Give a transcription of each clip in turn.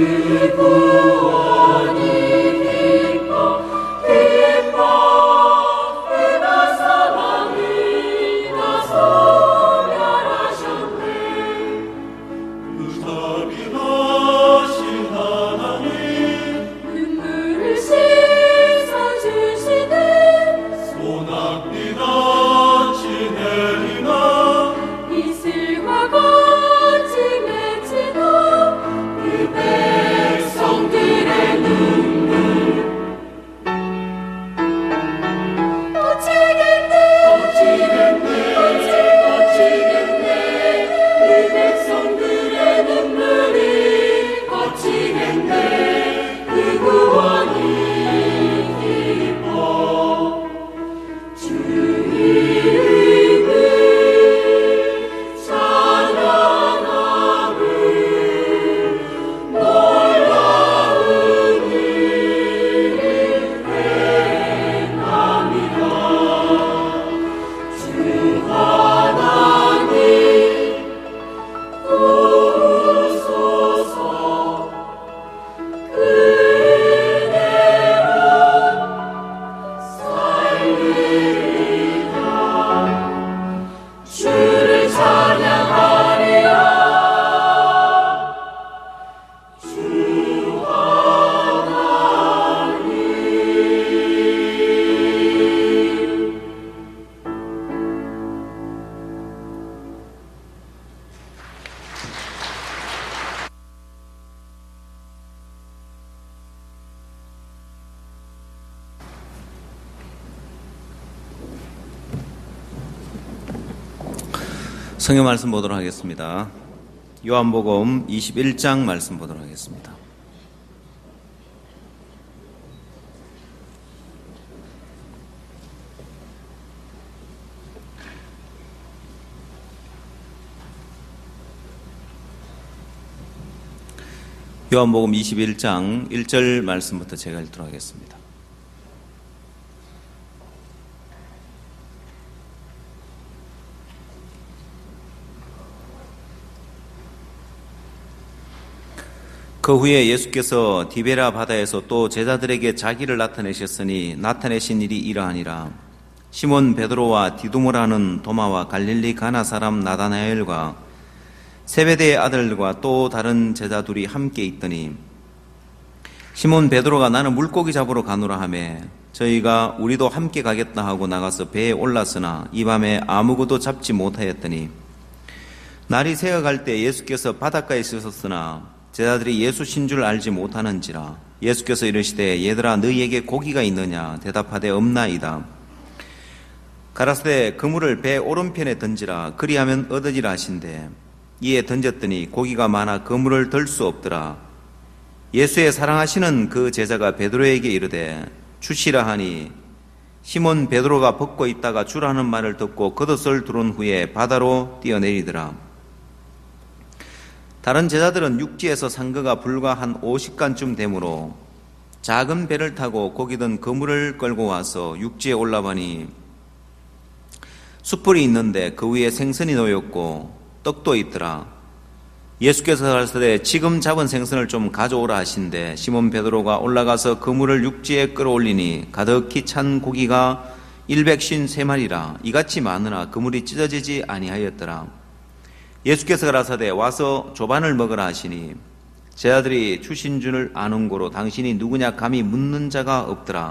성경 말씀 보도록 하겠습니다. 요한복음 21장 말씀 보도록 하겠습니다. 요한복음 21장 1절 말씀부터 제가 읽도록 하겠습니다. 그 후에 예수께서 디베라 바다에서 또 제자들에게 자기를 나타내셨으니 나타내신 일이 이러하니라. 시몬 베드로와 디두모라는 도마와 갈릴리 가나 사람 나다나엘과 세베대의 아들과 또 다른 제자 둘이 함께 있더니 시몬 베드로가 나는 물고기 잡으러 가노라 하매 저희가 우리도 함께 가겠다 하고 나가서 배에 올랐으나 이 밤에 아무것도 잡지 못하였더니 날이 새어갈 때 예수께서 바닷가에 있으셨으나 제자들이 예수신 줄 알지 못하는지라. 예수께서 이르시되 얘들아 너희에게 고기가 있느냐 대답하되 없나이다. 가라사대 그물을 배 오른편에 던지라 그리하면 얻으리라 하신대 이에 던졌더니 고기가 많아 그물을 들 수 없더라. 예수의 사랑하시는 그 제자가 베드로에게 이르되 주시라 하니 시몬 베드로가 벗고 있다가 주라는 말을 듣고 겉옷을 두른 후에 바다로 뛰어내리더라. 다른 제자들은 육지에서 산 거가 불과 한 50간쯤 되므로 작은 배를 타고 고기 든 그물을 끌고 와서 육지에 올라가니 숯불이 있는데 그 위에 생선이 놓였고 떡도 있더라. 예수께서 가라사대 지금 잡은 생선을 좀 가져오라 하신대 시몬 베드로가 올라가서 그물을 육지에 끌어올리니 가득히 찬 고기가 153마리라. 이같이 많으나 그물이 찢어지지 아니하였더라. 예수께서 가라사대 와서 조반을 먹으라 하시니 제자들이 주신 줄 아는 고로 당신이 누구냐 감히 묻는 자가 없더라.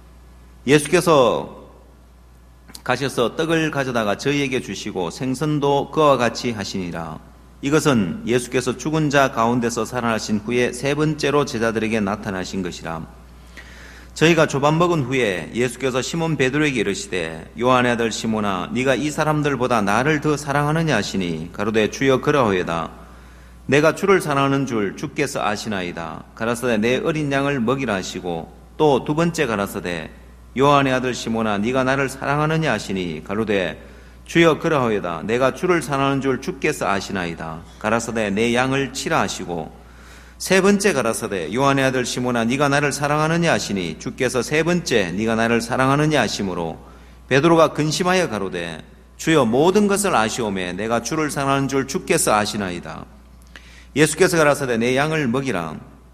예수께서 가셔서 떡을 가져다가 저희에게 주시고 생선도 그와 같이 하시니라. 이것은 예수께서 죽은 자 가운데서 살아나신 후에 세 번째로 제자들에게 나타나신 것이라. 저희가 조반 먹은 후에 예수께서 시몬 베드로에게 이르시되 요한의 아들 시몬아 네가 이 사람들보다 나를 더 사랑하느냐 하시니 가로되 주여 그러하오이다. 내가 주를 사랑하는 줄 주께서 아시나이다. 가라사대 내 어린 양을 먹이라 하시고 또 두 번째 가라사대 요한의 아들 시몬아 네가 나를 사랑하느냐 하시니 가로되 주여 그러하오이다. 내가 주를 사랑하는 줄 주께서 아시나이다. 가라사대 내 양을 치라 하시고 세 번째 가라사대 요한의 아들 시몬아 네가 나를 사랑하느냐 하시니 주께서 세 번째 네가 나를 사랑하느냐 하심으로 베드로가 근심하여 가로되 주여 모든 것을 아시오매 내가 주를 사랑하는 줄 주께서 아시나이다. 예수께서 가라사대 내 양을 먹이라.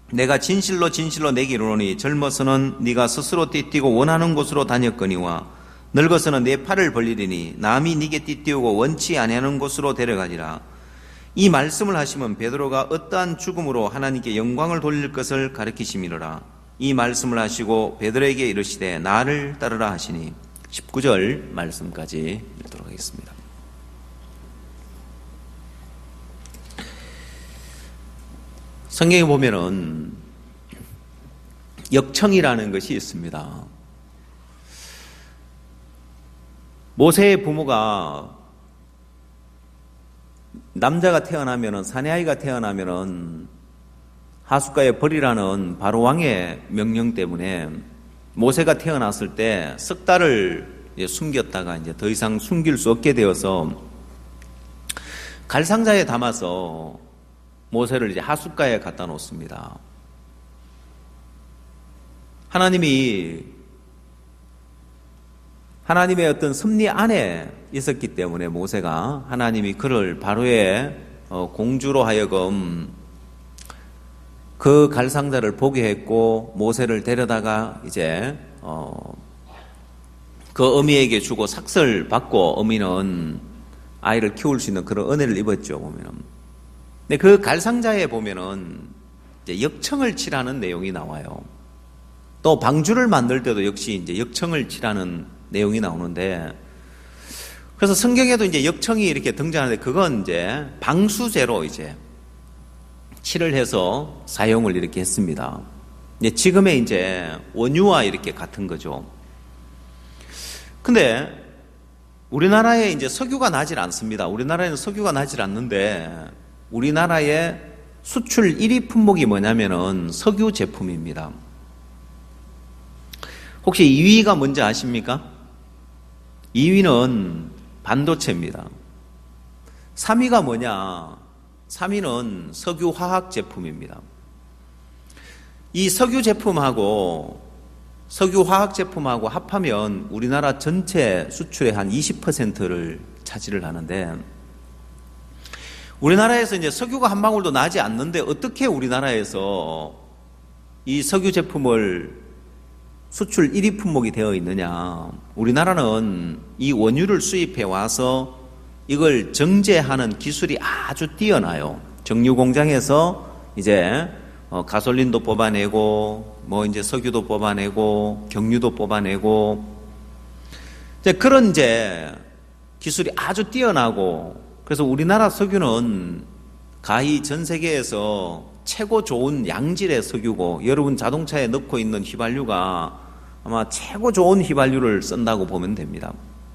내가 진실로 진실로 내게 이르노니 젊어서는 네가 스스로 띠뛰고 원하는 곳으로 다녔거니와 늙어서는 내 팔을 벌리리니 남이 네게 띠띠우고 원치 아니하는 곳으로 데려가리라. 이 말씀을 하시면 베드로가 어떠한 죽음으로 하나님께 영광을 돌릴 것을 가르치심이로라. 이 말씀을 하시고 베드로에게 이르시되 나를 따르라 하시니 19절 말씀까지 읽도록 하겠습니다. 성경에 보면은 역청이라는 것이 있습니다. 모세의 부모가 남자가 태어나면은, 사내아이가 태어나면은 하숫가에 버리라는 바로 왕의 명령 때문에 모세가 태어났을 때 석 달을 숨겼다가 이제 더 이상 숨길 수 없게 되어서 갈상자에 담아서 모세를 이제 하숫가에 갖다 놓습니다. 하나님의 어떤 섭리 안에 있었기 때문에 모세가 하나님이 그를 바로의 공주로 하여금 그 갈상자를 보게 했고 모세를 데려다가 이제 그 어미에게 주고 삭설 받고 어미는 아이를 키울 수 있는 그런 은혜를 입었죠, 보면은. 근데 그 갈상자에 보면은 이제 역청을 칠하는 내용이 나와요. 또 방주를 만들 때도 역시 이제 역청을 칠하는 내용이 나오는데, 그래서 성경에도 이제 역청이 이렇게 등장하는데 그건 이제 방수제로 이제 칠을 해서 사용을 이렇게 했습니다. 이제 지금의 이제 원유와 이렇게 같은 거죠. 근데 우리나라에 이제 석유가 나질 않습니다. 우리나라에는 석유가 나질 않는데 우리나라의 수출 1위 품목이 뭐냐면은 석유 제품입니다. 혹시 2위가 뭔지 아십니까? 2위는 반도체입니다. 3위가 뭐냐? 3위는 석유 화학 제품입니다. 이 석유 제품하고 석유 화학 제품하고 합하면 우리나라 전체 수출의 한 20%를 차지를 하는데, 우리나라에서 이제 석유가 한 방울도 나지 않는데 어떻게 우리나라에서 이 석유 제품을 수출 1위 품목이 되어 있느냐? 우리나라는 이 원유를 수입해 와서 이걸 정제하는 기술이 아주 뛰어나요. 정유 공장에서 이제 가솔린도 뽑아내고 뭐 이제 석유도 뽑아내고 경유도 뽑아내고 이제 그런 이제 기술이 아주 뛰어나고, 그래서 우리나라 석유는 가히 전 세계에서 최고 좋은 양질의 석유고, 여러분 자동차에 넣고 있는 휘발유가 아마 최고 좋은 휘발유를 쓴다고 보면 됩니다.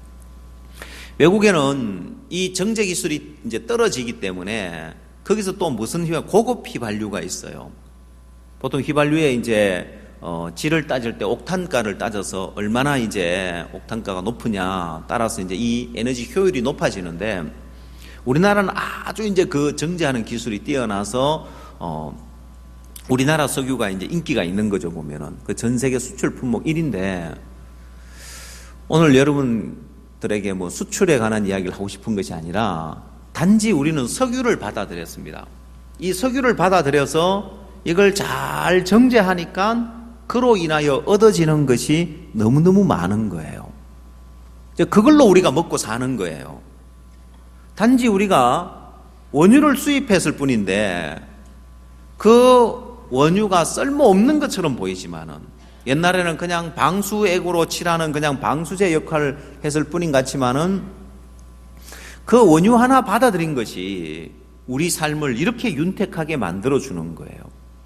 외국에는 이 정제 기술이 이제 떨어지기 때문에 거기서 또 무슨 고급 휘발유가 있어요. 보통 휘발유에 이제 질을 따질 때 옥탄가를 따져서 얼마나 이제 옥탄가가 높으냐 따라서 이제 이 에너지 효율이 높아지는데, 우리나라는 아주 이제 그 정제하는 기술이 뛰어나서 우리나라 석유가 이제 인기가 있는 거죠, 보면은. 그 전 세계 수출 품목 1위인데, 오늘 여러분들에게 뭐 수출에 관한 이야기를 하고 싶은 것이 아니라 단지 우리는 석유를 받아들였습니다. 이 석유를 받아들여서 이걸 잘 정제하니까 그로 인하여 얻어지는 것이 너무너무 많은 거예요. 그걸로 우리가 먹고 사는 거예요. 단지 우리가 원유를 수입했을 뿐인데 그 원유가 쓸모없는 것처럼 보이지만은, 옛날에는 그냥 방수액으로 칠하는 그냥 방수제 역할을 했을 뿐인 같지만은 그 원유 하나 받아들인 것이 우리 삶을 이렇게 윤택하게 만들어주는 거예요.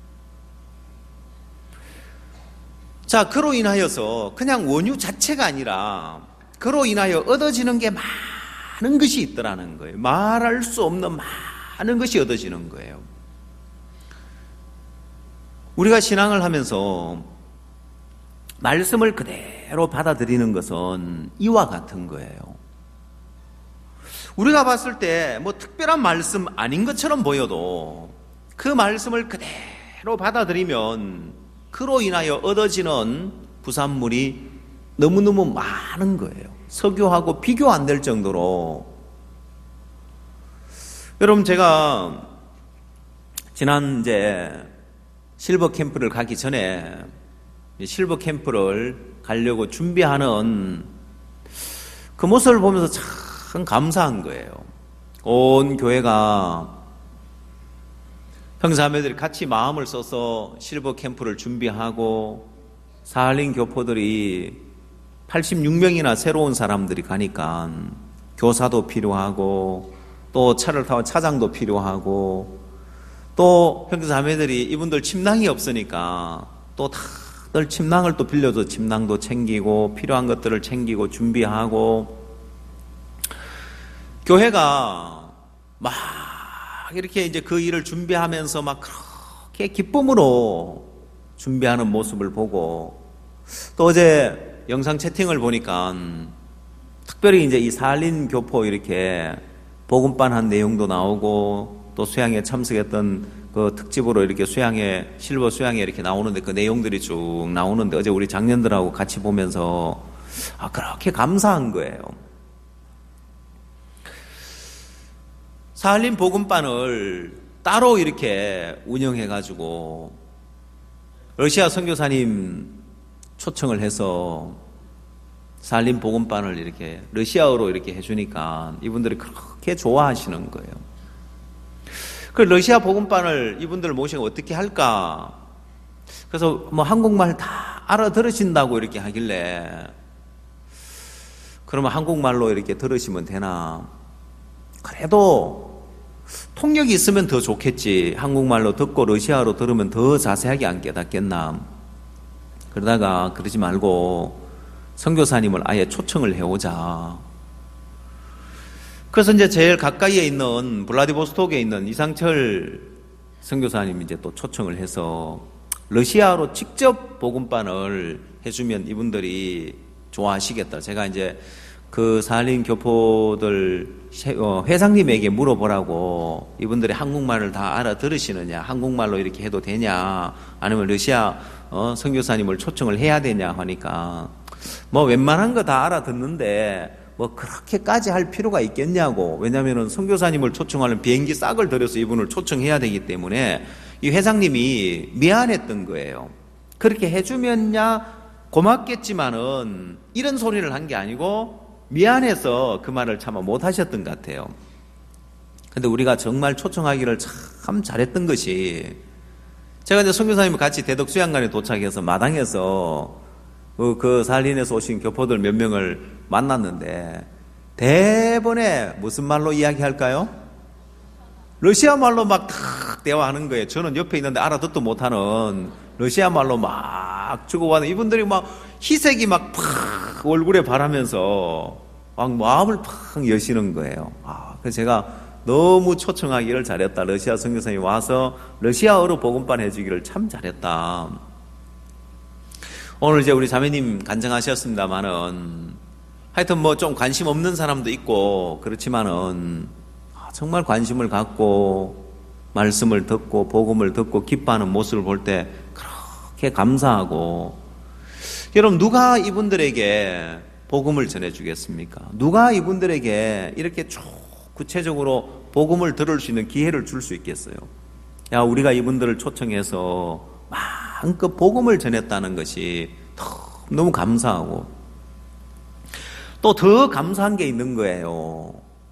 자, 그로 인하여서 그냥 원유 자체가 아니라 그로 인하여 얻어지는 게 많은 것이 있더라는 거예요. 말할 수 없는 많은 것이 얻어지는 거예요. 우리가 신앙을 하면서 말씀을 그대로 받아들이는 것은 이와 같은 거예요. 우리가 봤을 때 뭐 특별한 말씀 아닌 것처럼 보여도 그 말씀을 그대로 받아들이면 그로 인하여 얻어지는 부산물이 너무너무 많은 거예요. 석유하고 비교 안 될 정도로. 여러분, 제가 지난 이제 실버 캠프를 가기 전에 실버 캠프를 가려고 준비하는 그 모습을 보면서 참 감사한 거예요. 온 교회가 형제자매들이 같이 마음을 써서 실버 캠프를 준비하고 사할린 교포들이 86명이나 새로운 사람들이 가니까 교사도 필요하고 또 차를 타고 차장도 필요하고 또 형제자매들이 이분들 침낭이 없으니까 또 다들 침낭을 또 빌려줘 침낭도 챙기고 필요한 것들을 챙기고 준비하고 교회가 막 이렇게 이제 그 일을 준비하면서 막 그렇게 기쁨으로 준비하는 모습을 보고 또 어제 영상 채팅을 보니까 특별히 이제 이 사할린 교포 이렇게 복음반 한 내용도 나오고 또 수양에 참석했던 그 특집으로 이렇게 실버 수양에 이렇게 나오는데 그 내용들이 쭉 나오는데 어제 우리 장년들하고 같이 보면서 그렇게 감사한 거예요. 사할린 복음반을 따로 이렇게 운영해가지고 러시아 선교사님 초청을 해서 사할린 복음반을 이렇게 러시아어로 이렇게 해주니까 이분들이 그렇게 좋아하시는 거예요. 그 러시아 복음반을 이분들 모시고 어떻게 할까? 그래서 뭐 한국말 다 알아들으신다고 이렇게 하길래 그러면 한국말로 이렇게 들으시면 되나? 그래도 통역이 있으면 더 좋겠지. 한국말로 듣고 러시아어로 들으면 더 자세하게 안 깨닫겠나? 그러다가 그러지 말고 선교사님을 아예 초청을 해오자. 그래서 이제 제일 가까이에 있는 블라디보스톡에 있는 이상철 선교사님 이제 또 초청을 해서 러시아어로 직접 복음반을 해주면 이분들이 좋아하시겠다. 제가 이제 그 사할린 교포들 회장님에게 물어보라고 이분들이 한국말을 다 알아들으시느냐, 한국말로 이렇게 해도 되냐, 아니면 러시아 선교사님을 초청을 해야 되냐 하니까 뭐 웬만한 거 다 알아듣는데 뭐 그렇게까지 할 필요가 있겠냐고. 왜냐하면 선교사님을 초청하는 비행기 싹을 들여서 이분을 초청해야 되기 때문에 이 회장님이 미안했던 거예요. 그렇게 해주면야 고맙겠지만은 이런 소리를 한 게 아니고 미안해서 그 말을 차마 못 하셨던 것 같아요. 근데 우리가 정말 초청하기를 참 잘했던 것이 제가 이제 선교사님과 같이 대덕 수양관에 도착해서 마당에서 그 사할린에서 오신 교포들 몇 명을 만났는데 대번에 무슨 말로 이야기할까요? 러시아 말로 막 탁 대화하는 거예요. 저는 옆에 있는데 알아듣도 못하는 러시아 말로 막 주고받는 이분들이 막 희색이 막 팍 얼굴에 바라면서 막 마음을 팍 여시는 거예요. 그래서 제가 너무 초청하기를 잘했다. 러시아 선교사님이 와서 러시아어로 복음반 해주기를 참 잘했다. 오늘 이제 우리 자매님 간증하셨습니다만은 하여튼 뭐 좀 관심 없는 사람도 있고 그렇지만은 정말 관심을 갖고 말씀을 듣고 복음을 듣고 기뻐하는 모습을 볼 때 그렇게 감사하고 여러분 누가 이분들에게 복음을 전해주겠습니까? 누가 이분들에게 이렇게 쭉 구체적으로 복음을 들을 수 있는 기회를 줄 수 있겠어요? 야, 우리가 이분들을 초청해서 마음껏 복음을 전했다는 것이 너무 감사하고 또 더 감사한 게 있는 거예요.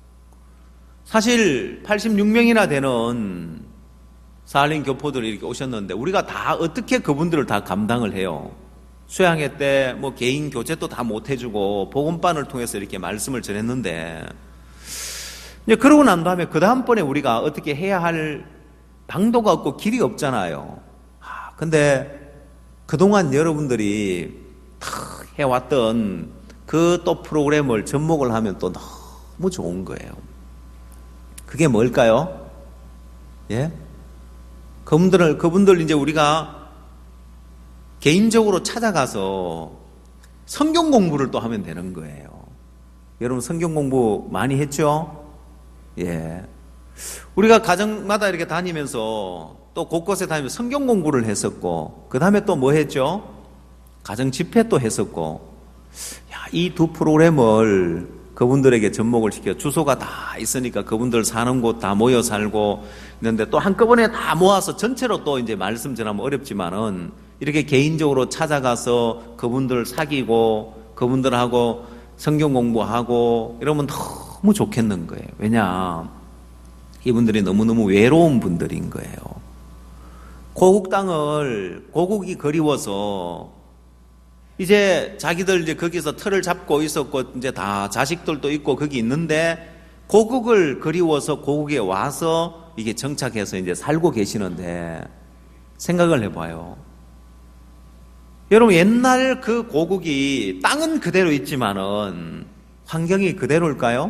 사실 86명이나 되는 사할린 교포들이 이렇게 오셨는데 우리가 다 어떻게 그분들을 다 감당을 해요? 수양회 때 뭐 개인 교제도 다 못 해주고 복음반을 통해서 이렇게 말씀을 전했는데 이제 그러고 난 다음에 그 다음번에 우리가 어떻게 해야 할 방도가 없고 길이 없잖아요. 근데 그동안 여러분들이 탁 해왔던 그 또 프로그램을 접목을 하면 또 너무 좋은 거예요. 그게 뭘까요? 예? 그분들 이제 우리가 개인적으로 찾아가서 성경 공부를 또 하면 되는 거예요. 여러분 성경 공부 많이 했죠? 예. 우리가 가정마다 이렇게 다니면서 또 곳곳에 다니면서 성경 공부를 했었고, 그 다음에 또 뭐 했죠? 가정 집회 또 했었고, 이 두 프로그램을 그분들에게 접목을 시켜 주소가 다 있으니까 그분들 사는 곳 다 모여 살고 있는데 또 한꺼번에 다 모아서 전체로 또 이제 말씀 전하면 어렵지만은 이렇게 개인적으로 찾아가서 그분들 사귀고 그분들하고 성경 공부하고 이러면 너무 좋겠는 거예요. 왜냐? 이분들이 너무너무 외로운 분들인 거예요. 고국 땅을 고국이 그리워서 이제 자기들 이제 거기서 틀을 잡고 있었고 이제 다 자식들도 있고 거기 있는데 고국을 그리워서 고국에 와서 이게 정착해서 이제 살고 계시는데 생각을 해봐요. 여러분 옛날 그 고국이 땅은 그대로 있지만은 환경이 그대로일까요?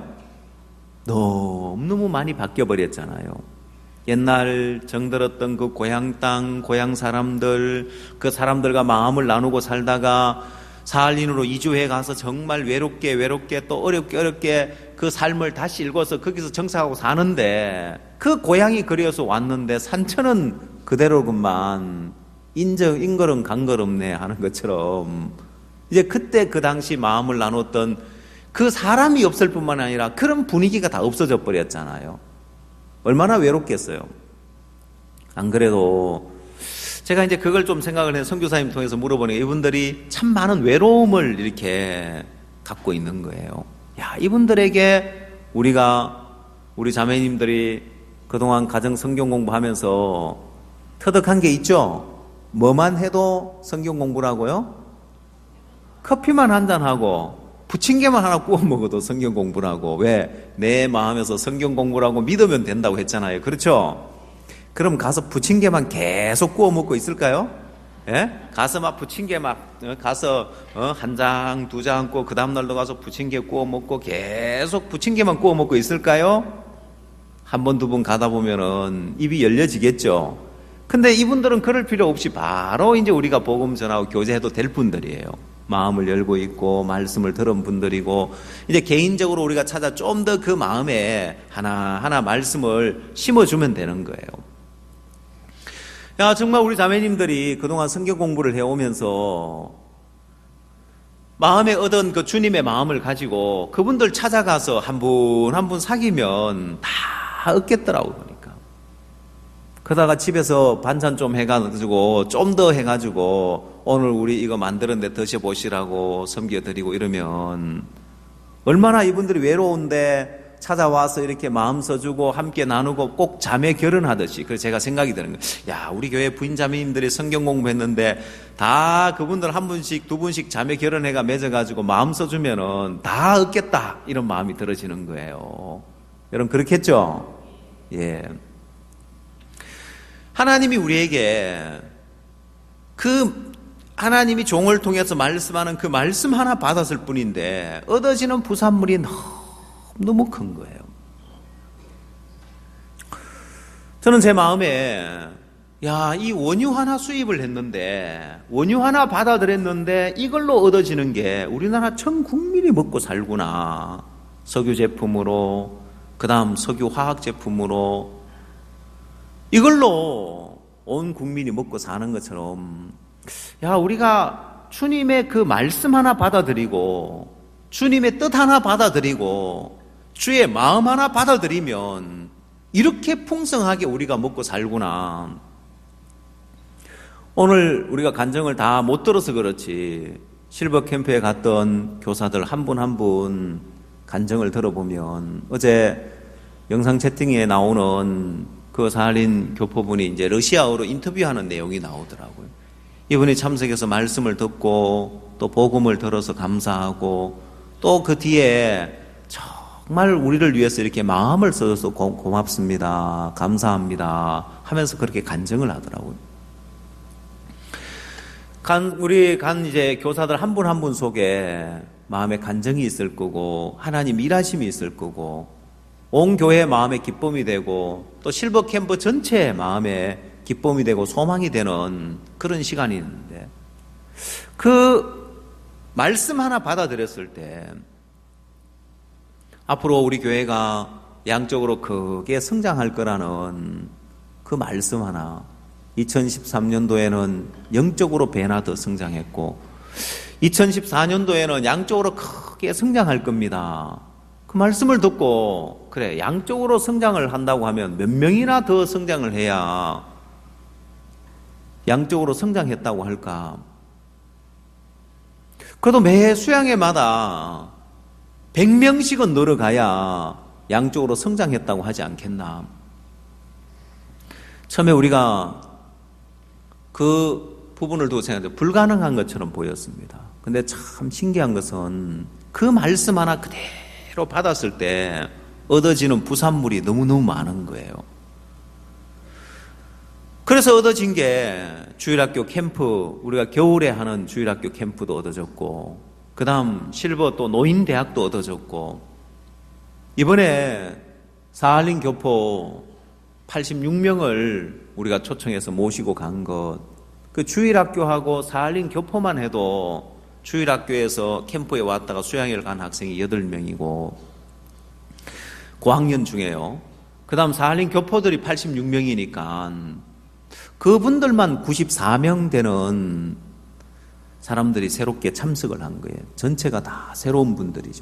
너무너무 많이 바뀌어버렸잖아요. 옛날 정들었던 그 고향 땅, 고향 사람들, 그 사람들과 마음을 나누고 살다가 사할린으로 이주해 가서 정말 외롭게 또 어렵게 그 삶을 다시 읽어서 거기서 정착하고 사는데 그 고향이 그리워서 왔는데 산천은 그대로구만 인걸음 강걸음네 하는 것처럼 이제 그때 그 당시 마음을 나눴던 그 사람이 없을 뿐만 아니라 그런 분위기가 다 없어져 버렸잖아요. 얼마나 외롭겠어요. 안 그래도 제가 이제 그걸 좀 생각을 해서 선교사님 통해서 물어보니까 이분들이 참 많은 외로움을 이렇게 갖고 있는 거예요. 야, 이분들에게 우리 자매님들이 그동안 가정 성경 공부하면서 터득한 게 있죠? 뭐만 해도 성경 공부라고요? 커피만 한잔하고 부침개만 하나 구워 먹어도 성경 공부라고. 왜? 내 마음에서 성경 공부라고 믿으면 된다고 했잖아요. 그렇죠? 그럼 가서 부침개만 계속 구워 먹고 있을까요? 예? 가서 막 부침개 가서 한 장, 두 장 구워 그 다음날도 가서 부침개 구워 먹고 계속 부침개만 구워 먹고 있을까요? 한 번, 두 번 가다 보면은 입이 열려지겠죠. 근데 이분들은 그럴 필요 없이 바로 이제 우리가 복음 전하고 교제해도 될 분들이에요. 마음을 열고 있고 말씀을 들은 분들이고 이제 개인적으로 우리가 찾아 좀 더 그 마음에 하나하나 말씀을 심어주면 되는 거예요. 야, 정말 우리 자매님들이 그동안 성경 공부를 해오면서 마음에 얻은 그 주님의 마음을 가지고 그분들 찾아가서 한 분 한 분 사귀면 다 얻겠더라고 보니까. 그러다가 집에서 반찬 좀 해가지고 좀 더 해가지고 오늘 우리 이거 만들었는데 드셔보시라고 섬겨드리고 이러면 얼마나 이분들이 외로운데 찾아와서 이렇게 마음 써주고 함께 나누고 꼭 자매 결혼하듯이. 그래서 제가 생각이 드는 거예요. 야, 우리 교회 부인 자매님들이 성경 공부했는데 다 그분들 한 분씩 두 분씩 자매 결혼회가 맺어가지고 마음 써주면은 다 얻겠다 이런 마음이 들어지는 거예요. 여러분 그렇겠죠? 예. 하나님이 우리에게 그 하나님이 종을 통해서 말씀하는 그 말씀 하나 받았을 뿐인데 얻어지는 부산물이 너무 큰 거예요. 저는 제 마음에 야, 이 원유 하나 수입을 했는데 원유 하나 받아들였는데 이걸로 얻어지는 게 우리나라 전 국민이 먹고 살구나. 석유 제품으로 그 다음 석유 화학 제품으로 이걸로 온 국민이 먹고 사는 것처럼 야, 우리가 주님의 그 말씀 하나 받아들이고 주님의 뜻 하나 받아들이고 주의 마음 하나 받아들이면 이렇게 풍성하게 우리가 먹고 살구나. 오늘 우리가 간증을 다 못 들어서 그렇지 실버 캠프에 갔던 교사들 한 분 한 분 간증을 들어보면 어제 영상 채팅에 나오는 그 사할린 교포분이 이제 러시아어로 인터뷰하는 내용이 나오더라고요. 이분이 참석해서 말씀을 듣고 또 복음을 들어서 감사하고 또 그 뒤에 정말 우리를 위해서 이렇게 마음을 써서 고맙습니다, 감사합니다 하면서 그렇게 간증을 하더라고요. 우리 이제 교사들 한 분 한 분 속에 마음에 간증이 있을 거고 하나님 일하심이 있을 거고 온 교회의 마음에 기쁨이 되고 또 실버 캠프 전체의 마음에 기쁨이 되고 소망이 되는 그런 시간이 있는데 그 말씀 하나 받아들였을 때 앞으로 우리 교회가 양적으로 크게 성장할 거라는 그 말씀 하나 2013년도에는 영적으로 배나 더 성장했고 2014년도에는 양적으로 크게 성장할 겁니다. 그 말씀을 듣고 그래 양쪽으로 성장을 한다고 하면 몇 명이나 더 성장을 해야 양쪽으로 성장했다고 할까? 그래도 매 수양회마다 100명씩은 늘어가야 양쪽으로 성장했다고 하지 않겠나? 처음에 우리가 그 부분을 두고 생각해도 불가능한 것처럼 보였습니다. 근데 참 신기한 것은 그 말씀 하나 그대로 받았을 때 얻어지는 부산물이 너무너무 많은 거예요. 그래서 얻어진 게 주일학교 캠프, 우리가 겨울에 하는 주일학교 캠프도 얻어졌고, 그 다음 실버 또 노인대학도 얻어졌고, 이번에 사할린 교포 86명을 우리가 초청해서 모시고 간 것, 그 주일학교하고 사할린 교포만 해도 주일학교에서 캠프에 왔다가 수양회를 간 학생이 8명이고, 고학년 중에요. 그 다음 사할린 교포들이 86명이니까, 그분들만 94명 되는 사람들이 새롭게 참석을 한 거예요. 전체가 다 새로운 분들이죠.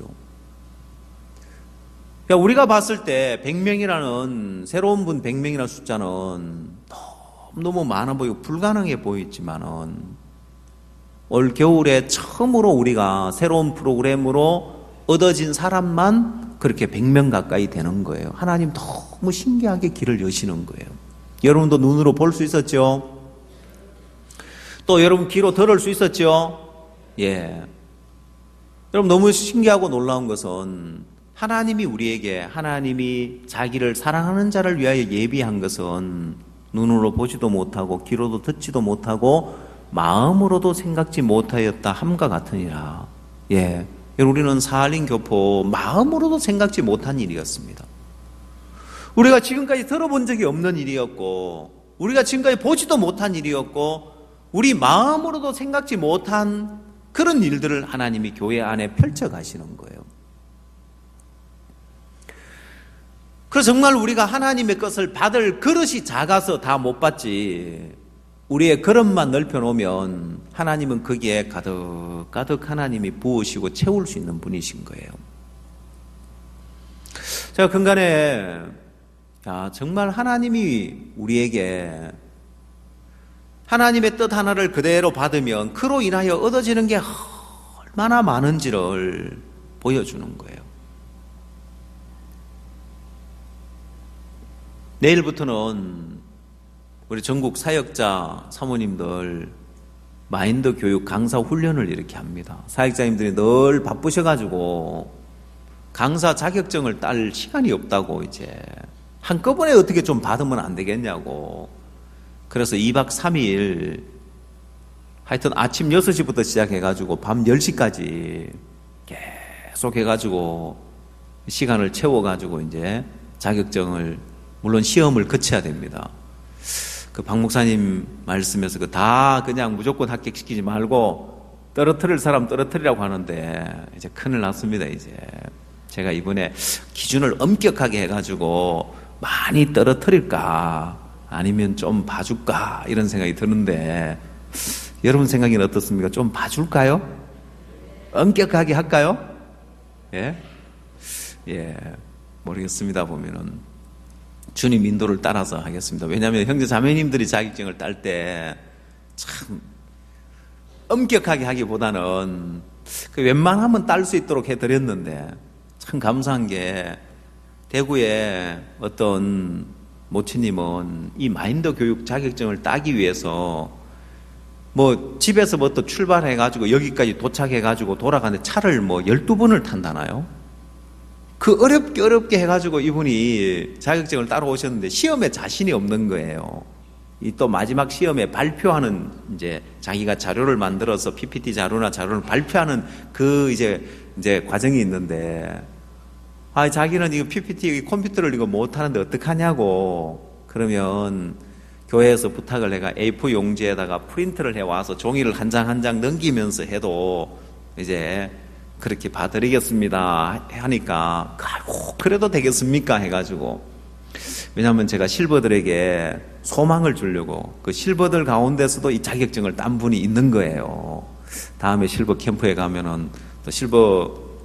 그러니까 우리가 봤을 때 100명이라는 새로운 분 100명이라는 숫자는 너무 많아 보이고 불가능해 보이지만은 올 겨울에 처음으로 우리가 새로운 프로그램으로 얻어진 사람만 그렇게 100명 가까이 되는 거예요. 하나님 너무 신기하게 길을 여시는 거예요. 여러분도 눈으로 볼 수 있었죠? 또 여러분 귀로 들을 수 있었죠? 예. 여러분 너무 신기하고 놀라운 것은 하나님이 우리에게 하나님이 자기를 사랑하는 자를 위하여 예비한 것은 눈으로 보지도 못하고 귀로도 듣지도 못하고 마음으로도 생각지 못하였다 함과 같으니라. 예. 우리는 사할린 교포 마음으로도 생각지 못한 일이었습니다. 우리가 지금까지 들어본 적이 없는 일이었고 우리가 지금까지 보지도 못한 일이었고 우리 마음으로도 생각지 못한 그런 일들을 하나님이 교회 안에 펼쳐가시는 거예요. 그래서 정말 우리가 하나님의 것을 받을 그릇이 작아서 다 못 받지, 우리의 그릇만 넓혀놓으면 하나님은 거기에 가득가득 하나님이 부으시고 채울 수 있는 분이신 거예요. 제가 근간에 정말 하나님이 우리에게 하나님의 뜻 하나를 그대로 받으면 그로 인하여 얻어지는 게 얼마나 많은지를 보여주는 거예요. 내일부터는 우리 전국 사역자 사모님들 마인드 교육 강사 훈련을 이렇게 합니다. 사역자님들이 늘 바쁘셔가지고 강사 자격증을 딸 시간이 없다고 이제 한꺼번에 어떻게 좀 받으면 안 되겠냐고. 그래서 2박 3일 하여튼 아침 6시부터 시작해가지고 밤 10시까지 계속 해가지고 시간을 채워가지고 이제 자격증을 물론 시험을 거쳐야 됩니다. 그 박 목사님 말씀에서 그 다 그냥 무조건 합격시키지 말고 떨어뜨릴 사람 떨어뜨리라고 하는데 이제 큰일 났습니다. 이제 제가 이번에 기준을 엄격하게 해가지고 많이 떨어뜨릴까 아니면 좀 봐줄까 이런 생각이 드는데 여러분 생각에는 어떻습니까? 좀 봐줄까요? 엄격하게 할까요? 예? 예, 모르겠습니다. 보면은 주님 인도를 따라서 하겠습니다. 왜냐하면 형제 자매님들이 자격증을 딸 때 참 엄격하게 하기보다는 웬만하면 딸 수 있도록 해드렸는데 참 감사한 게 대구에 어떤 모치님은 이 마인드 교육 자격증을 따기 위해서 뭐 집에서부터 출발해가지고 여기까지 도착해가지고 돌아가는데 차를 뭐 12번을 탄다나요? 그 어렵게 해가지고 이분이 자격증을 따러 오셨는데 시험에 자신이 없는 거예요. 이 또 마지막 시험에 발표하는 이제 자기가 자료를 만들어서 PPT 자료나 자료를 발표하는 그 이제 과정이 있는데 자기는 이거 PPT 컴퓨터를 이거 못하는데 어떡하냐고. 그러면 교회에서 부탁을 해가 A4 용지에다가 프린트를 해와서 종이를 한 장 한 장 넘기면서 해도 이제 그렇게 봐드리겠습니다 하니까 그래도 되겠습니까 해가지고, 왜냐하면 제가 실버들에게 소망을 주려고 그 실버들 가운데서도 이 자격증을 딴 분이 있는 거예요. 다음에 실버 캠프에 가면은 또 실버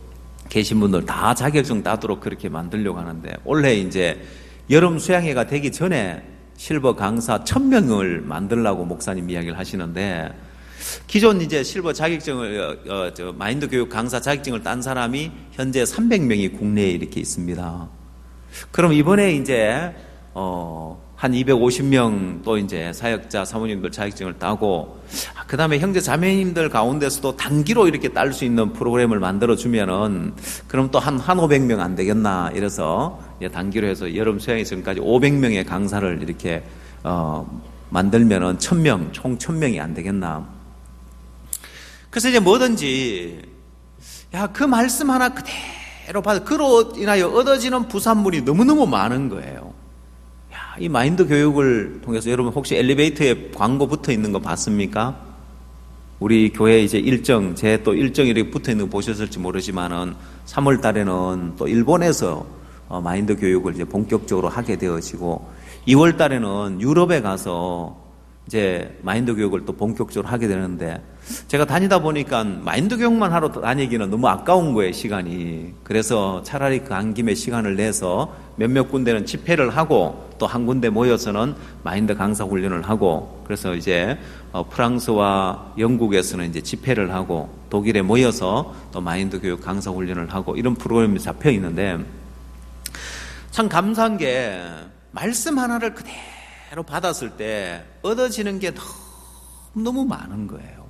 계신 분들 다 자격증 따도록 그렇게 만들려고 하는데, 올해 이제 여름 수양회가 되기 전에 실버 강사 1000명을 만들라고 목사님 이야기를 하시는데, 기존 이제 실버 자격증을, 마인드 교육 강사 자격증을 딴 사람이 현재 300명이 국내에 이렇게 있습니다. 그럼 이번에 이제, 한 250명 또 이제 사역자 사모님들 자격증을 따고, 그 다음에 형제 자매님들 가운데서도 단기로 이렇게 딸 수 있는 프로그램을 만들어주면은, 그럼 또 한 500명 안 되겠나, 이래서 단기로 해서 여름 수양회 전까지 500명의 강사를 이렇게, 만들면은 1000명, 총 1000명이 안 되겠나. 그래서 이제 뭐든지, 그 말씀 하나 그대로 받아, 그로 인하여 얻어지는 부산물이 너무너무 많은 거예요. 이 마인드 교육을 통해서 여러분 혹시 엘리베이터에 광고 붙어 있는 거 봤습니까? 우리 교회 이제 일정, 제 또 일정이 이렇게 붙어 있는 거 보셨을지 모르지만은 3월 달에는 또 일본에서 마인드 교육을 이제 본격적으로 하게 되어지고, 2월 달에는 유럽에 가서 이제 마인드 교육을 또 본격적으로 하게 되는데, 제가 다니다 보니까 마인드 교육만 하러 다니기는 너무 아까운 거예요, 시간이. 그래서 차라리 간 김에 시간을 내서 몇몇 군데는 집회를 하고, 또 한 군데 모여서는 마인드 강사 훈련을 하고, 그래서 이제 프랑스와 영국에서는 이제 집회를 하고, 독일에 모여서 또 마인드 교육 강사 훈련을 하고, 이런 프로그램이 잡혀 있는데, 참 감사한 게 말씀 하나를 그대로 받았을 때 얻어지는 게 너무 많은 거예요.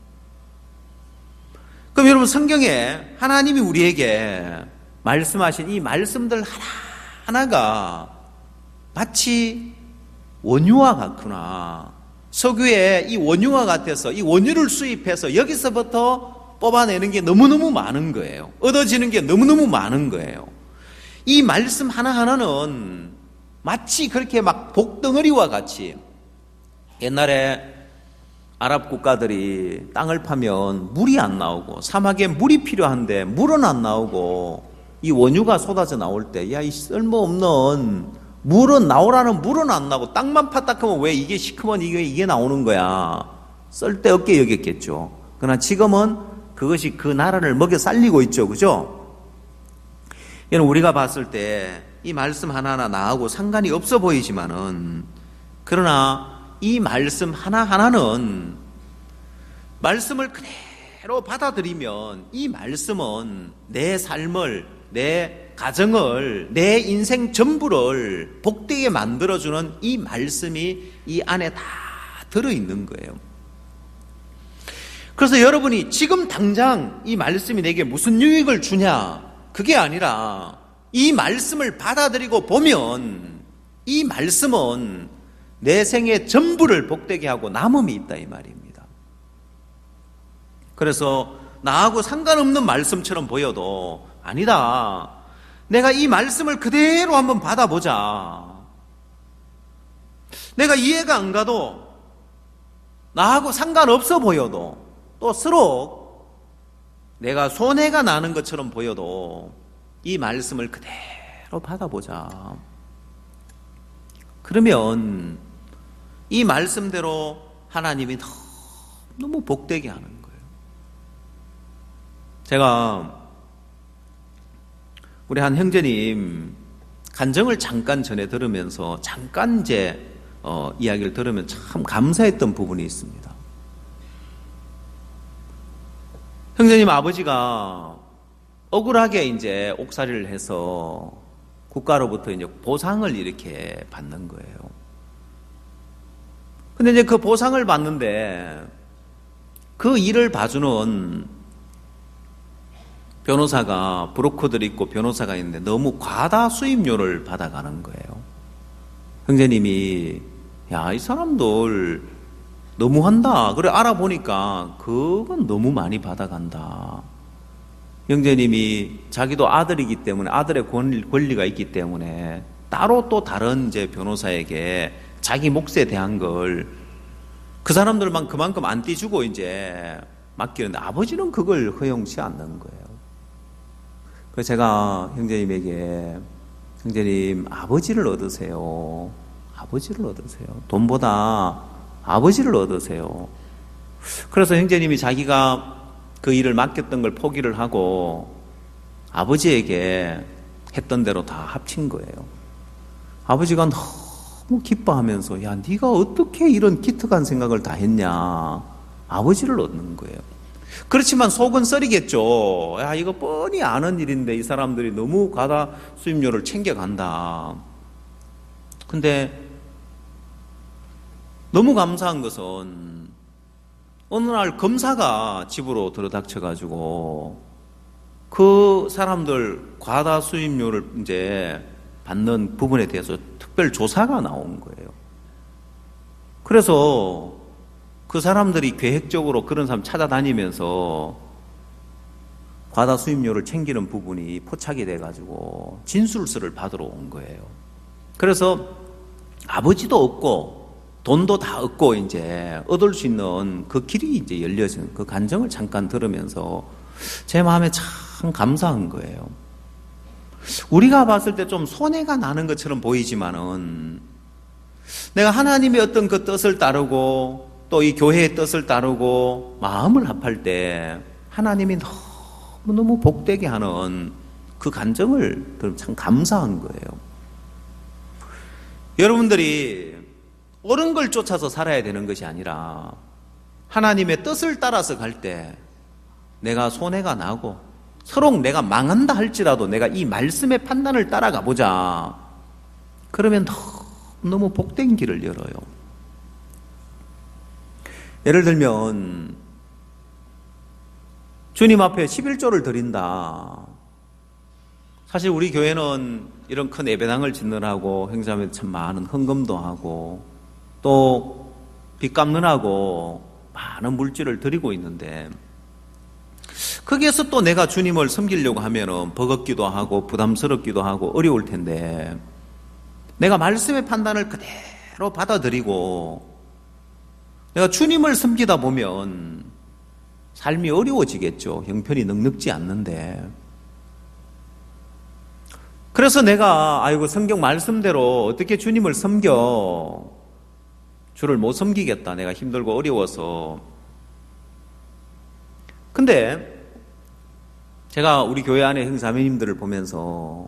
그럼 여러분, 성경에 하나님이 우리에게 말씀하신 이 말씀들 하나하나가 마치 원유와 같구나. 석유에 이 원유와 같아서 이 원유를 수입해서 여기서부터 뽑아내는 게 너무너무 많은 거예요. 얻어지는 게 너무너무 많은 거예요. 이 말씀 하나하나는 마치 그렇게 막 복덩어리와 같이, 옛날에 아랍 국가들이 땅을 파면 물이 안 나오고, 사막에 물이 필요한데 물은 안 나오고, 이 원유가 쏟아져 나올 때, 이 쓸모없는 물은 나오라는 물은 안 나오고, 땅만 팠다 하면 왜 이게 시커먼 이게 나오는 거야. 쓸데없게 여겼겠죠. 그러나 지금은 그것이 그 나라를 먹여 살리고 있죠. 그죠? 이는 우리가 봤을 때 이 말씀 하나하나 나하고 상관이 없어 보이지만은, 그러나 이 말씀 하나하나는 말씀을 그대로 받아들이면 이 말씀은 내 삶을, 내 가정을, 내 인생 전부를 복되게 만들어주는 이 말씀이 이 안에 다 들어있는 거예요. 그래서 여러분이 지금 당장 이 말씀이 내게 무슨 유익을 주냐, 그게 아니라 이 말씀을 받아들이고 보면 이 말씀은 내 생의 전부를 복되게 하고 남음이 있다, 이 말입니다. 그래서 나하고 상관없는 말씀처럼 보여도, 아니다, 내가 이 말씀을 그대로 한번 받아보자. 내가 이해가 안 가도, 나하고 상관없어 보여도, 또 서로 내가 손해가 나는 것처럼 보여도 이 말씀을 그대로 받아보자. 그러면 이 말씀대로 하나님이 너무 복되게 하는 거예요. 제가 우리 한 형제님 간증을 잠깐 전에 들으면서 잠깐 이제 이야기를 들으면 참 감사했던 부분이 있습니다. 형제님 아버지가 억울하게 이제 옥살이를 해서 국가로부터 이제 보상을 이렇게 받는 거예요. 근데 이제 그 보상을 받는데 그 일을 봐주는 변호사가, 브로커들이 있고 변호사가 있는데 너무 과다 수임료를 받아가는 거예요. 형제님이, 야, 이 사람들 너무한다. 그래, 알아보니까 그건 너무 많이 받아간다. 형제님이 자기도 아들이기 때문에, 아들의 권리가 있기 때문에 따로 또 다른 이제 변호사에게 자기 몫에 대한 걸 그 사람들만 그만큼 안 떼주고 이제 맡기는데, 아버지는 그걸 허용치 않는 거예요. 그래서 제가 형제님에게, 형제님 아버지를 얻으세요. 아버지를 얻으세요. 돈보다 아버지를 얻으세요. 그래서 형제님이 자기가 그 일을 맡겼던 걸 포기를 하고 아버지에게 했던 대로 다 합친 거예요. 아버지가 너무 기뻐하면서 야, 네가 어떻게 이런 기특한 생각을 다 했냐, 아버지를 얻는 거예요. 그렇지만 속은 썰이겠죠. 야, 이거 뻔히 아는 일인데 이 사람들이 너무 과다 수입료를 챙겨간다. 근데 너무 감사한 것은 어느 날 검사가 집으로 들어닥쳐가지고 그 사람들 과다 수입료를 이제 받는 부분에 대해서 특별 조사가 나온 거예요. 그래서 그 사람들이 계획적으로 그런 사람 찾아다니면서 과다 수입료를 챙기는 부분이 포착이 돼가지고 진술서를 받으러 온 거예요. 그래서 아버지도 얻고 돈도 다 얻고 이제 얻을 수 있는 그 길이 이제 열려진 그 간증을 잠깐 들으면서 제 마음에 참 감사한 거예요. 우리가 봤을 때 좀 손해가 나는 것처럼 보이지만은 내가 하나님의 어떤 그 뜻을 따르고 또 이 교회의 뜻을 따르고 마음을 합할 때 하나님이 너무너무 복되게 하는 그 간증을 들으면 참 감사한 거예요. 여러분들이 옳은 걸 쫓아서 살아야 되는 것이 아니라 하나님의 뜻을 따라서 갈 때 내가 손해가 나고 서로 내가 망한다 할지라도 내가 이 말씀의 판단을 따라가 보자. 그러면 너무 복된 길을 열어요. 예를 들면 주님 앞에 11조를 드린다. 사실 우리 교회는 이런 큰 예배당을 짓느라고 행사에 참 많은 헌금도 하고 또 빚 갚느라고 많은 물질을 드리고 있는데 거기에서 또 내가 주님을 섬기려고 하면은 버겁기도 하고 부담스럽기도 하고 어려울 텐데 내가 말씀의 판단을 그대로 받아들이고 내가 주님을 섬기다 보면 삶이 어려워지겠죠. 형편이 넉넉지 않는데. 그래서 내가 아이고 성경 말씀대로 어떻게 주님을 섬겨? 주를 못 섬기겠다. 내가 힘들고 어려워서. 근데 제가 우리 교회 안에 형사님들을 보면서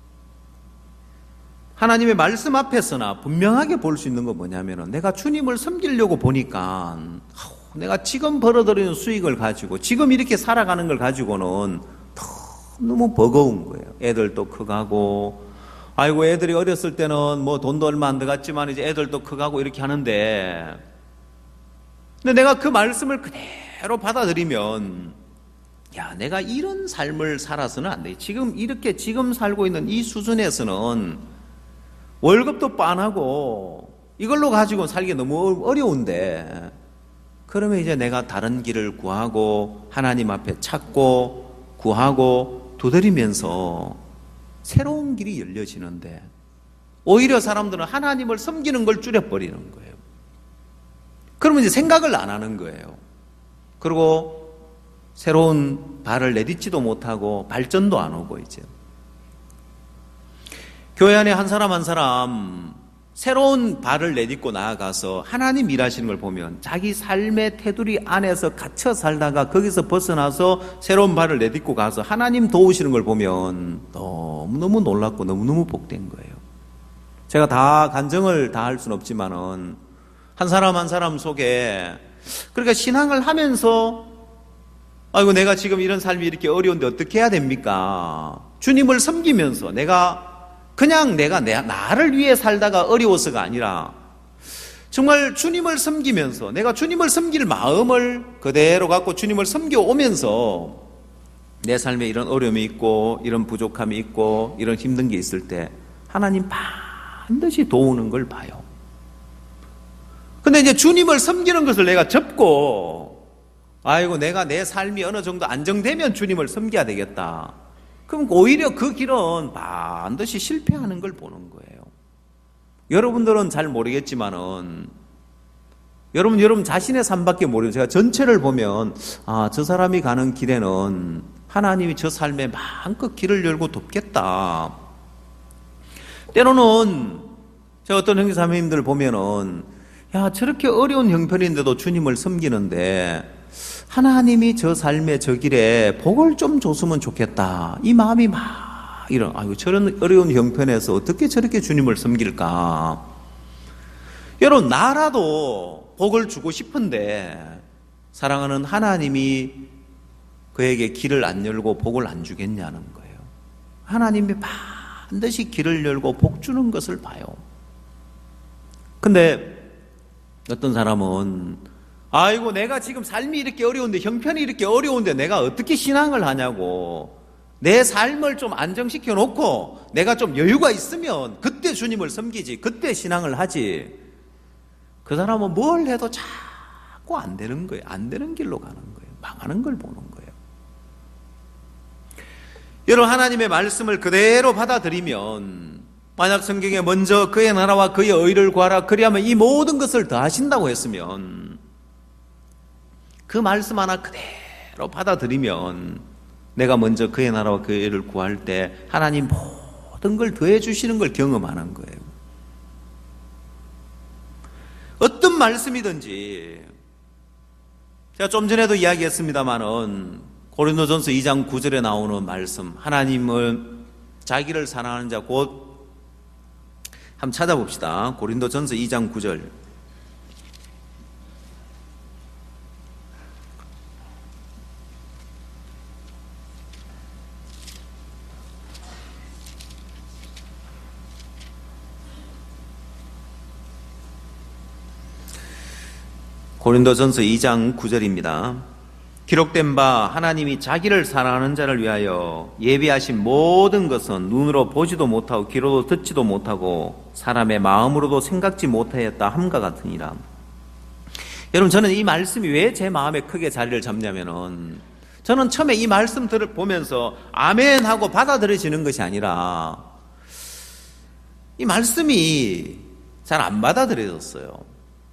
하나님의 말씀 앞에서나 분명하게 볼 수 있는 건 뭐냐면은 내가 주님을 섬기려고 보니까 내가 지금 벌어들이는 수익을 가지고 지금 이렇게 살아가는 걸 가지고는 너무 버거운 거예요. 애들도 커가고 아이고 애들이 어렸을 때는 뭐 돈도 얼마 안 들어갔지만 이제 애들도 커가고 이렇게 하는데 근데 내가 그 말씀을 그대로 받아들이면 야, 내가 이런 삶을 살아서는 안 돼. 지금 살고 있는 이 수준에서는 월급도 빤하고 이걸로 가지고 살기 너무 어려운데 그러면 이제 내가 다른 길을 구하고 하나님 앞에 찾고 구하고 두드리면서 새로운 길이 열려지는데 오히려 사람들은 하나님을 섬기는 걸 줄여버리는 거예요. 그러면 이제 생각을 안 하는 거예요. 그리고 새로운 발을 내딛지도 못하고 발전도 안 오고 이제 교회 안에 한 사람 한 사람 새로운 발을 내딛고 나아가서 하나님 일하시는 걸 보면 자기 삶의 테두리 안에서 갇혀 살다가 거기서 벗어나서 새로운 발을 내딛고 가서 하나님 도우시는 걸 보면 너무너무 놀랍고 너무너무 복된 거예요. 제가 다 간증을 다 할 수는 없지만은 한 사람 한 사람 속에 그러니까 신앙을 하면서 아이고 내가 지금 이런 삶이 이렇게 어려운데 어떻게 해야 됩니까? 주님을 섬기면서 내가 나를 위해 살다가 어려워서가 아니라 정말 주님을 섬기면서 내가 주님을 섬길 마음을 그대로 갖고 주님을 섬겨오면서 내 삶에 이런 어려움이 있고 이런 부족함이 있고 이런 힘든 게 있을 때 하나님 반드시 도우는 걸 봐요. 근데 이제 주님을 섬기는 것을 내가 접고 아이고 내가 내 삶이 어느 정도 안정되면 주님을 섬겨야 되겠다. 그럼 오히려 그 길은 반드시 실패하는 걸 보는 거예요. 여러분들은 잘 모르겠지만은 여러분 자신의 삶밖에 모르고 제가 전체를 보면 저 사람이 가는 길에는 하나님이 저 삶에 마음껏 길을 열고 돕겠다. 때로는 제가 어떤 형제자매님들 보면은 야 저렇게 어려운 형편인데도 주님을 섬기는데 하나님이 저 삶의 저 길에 복을 좀 줬으면 좋겠다. 이 마음이 막 저런 어려운 형편에서 어떻게 저렇게 주님을 섬길까? 여러분, 나라도 복을 주고 싶은데 사랑하는 하나님이 그에게 길을 안 열고 복을 안 주겠냐는 거예요. 하나님이 반드시 길을 열고 복 주는 것을 봐요. 근데 어떤 사람은 아이고, 내가 지금 삶이 이렇게 어려운데, 형편이 이렇게 어려운데 내가 어떻게 신앙을 하냐고, 내 삶을 좀 안정시켜 놓고 내가 좀 여유가 있으면 그때 주님을 섬기지, 그때 신앙을 하지. 그 사람은 뭘 해도 자꾸 안 되는 거예요. 안 되는 길로 가는 거예요. 망하는 걸 보는 거예요. 여러분, 하나님의 말씀을 그대로 받아들이면, 만약 성경에 먼저 그의 나라와 그의 의를 구하라, 그리하면 이 모든 것을 더하신다고 했으면, 그 말씀 하나 그대로 받아들이면 내가 먼저 그의 나라와 그의 의를 구할 때 하나님 모든 걸 더해 주시는 걸 경험하는 거예요. 어떤 말씀이든지, 제가 좀 전에도 이야기했습니다마는 고린도전서 2장 9절에 나오는 말씀, 하나님을 자기를 사랑하는 자 곧, 한번 찾아봅시다. 고린도전서 2장 9절. 고린도전서 2장 9절입니다. 기록된 바 하나님이 자기를 사랑하는 자를 위하여 예비하신 모든 것은 눈으로 보지도 못하고 귀로도 듣지도 못하고 사람의 마음으로도 생각지 못하였다 함과 같으니라. 여러분, 저는 이 말씀이 왜 제 마음에 크게 자리를 잡냐면은, 저는 처음에 이 말씀들을 보면서 아멘 하고 받아들여지는 것이 아니라 이 말씀이 잘 안 받아들여졌어요.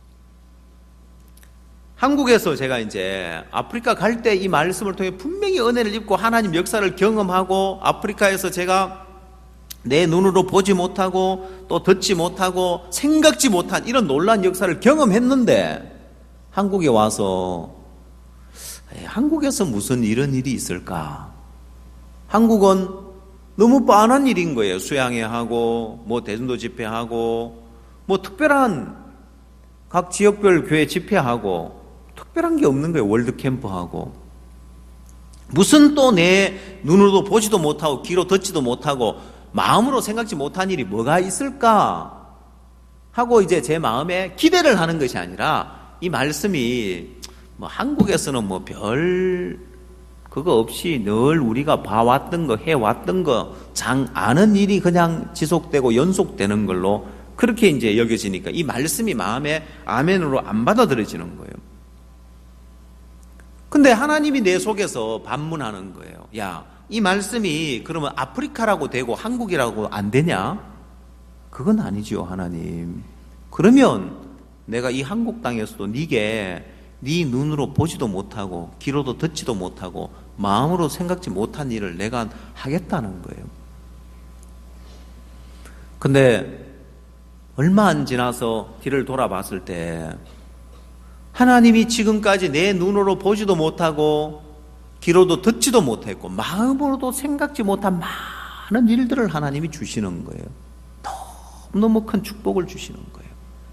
한국에서 제가 이제 아프리카 갈 때 이 말씀을 통해 분명히 은혜를 입고 하나님 역사를 경험하고, 아프리카에서 제가 내 눈으로 보지 못하고 또 듣지 못하고 생각지 못한 이런 놀라운 역사를 경험했는데, 한국에 와서 한국에서 무슨 이런 일이 있을까? 한국은 너무 뻔한 일인 거예요. 수양회하고 뭐 대전도 집회하고 뭐 특별한 각 지역별 교회 집회하고 특별한 게 없는 거예요. 월드캠프하고. 무슨 또 내 눈으로도 보지도 못하고 귀로 듣지도 못하고 마음으로 생각지 못한 일이 뭐가 있을까 하고 이제 제 마음에 기대를 하는 것이 아니라, 이 말씀이 뭐 한국에서는 뭐 별 그거 없이 늘 우리가 봐왔던 거, 해왔던 거, 아는 일이 그냥 지속되고 연속되는 걸로 그렇게 이제 여겨지니까 이 말씀이 마음에 아멘으로 안 받아들여지는 거예요. 근데 하나님이 내 속에서 반문하는 거예요. 야, 이 말씀이 그러면 아프리카라고 되고 한국이라고 안 되냐? 그건 아니지요, 하나님. 그러면 내가 이 한국 땅에서도 네게 네 눈으로 보지도 못하고 귀로도 듣지도 못하고 마음으로 생각지 못한 일을 내가 하겠다는 거예요. 근데 얼마 안 지나서 뒤를 돌아봤을 때 하나님이 지금까지 내 눈으로 보지도 못하고 귀로도 듣지도 못했고 마음으로도 생각지 못한 많은 일들을 하나님이 주시는 거예요. 너무 큰 축복을 주시는 거예요.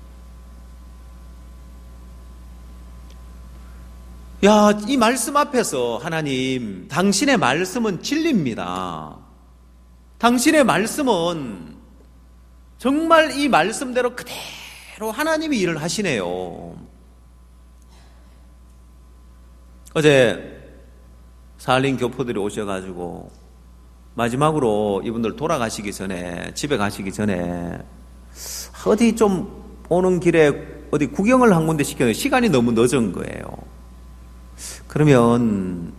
야, 이 말씀 앞에서 하나님, 당신의 말씀은 진리입니다. 당신의 말씀은 정말 이 말씀대로 그대로 하나님이 일을 하시네요. 어제 사할린 교포들이 오셔가지고 마지막으로 이분들 돌아가시기 전에, 집에 가시기 전에 어디 좀 오는 길에 어디 구경을 한 군데 시켰는데 시간이 너무 늦은 거예요. 그러면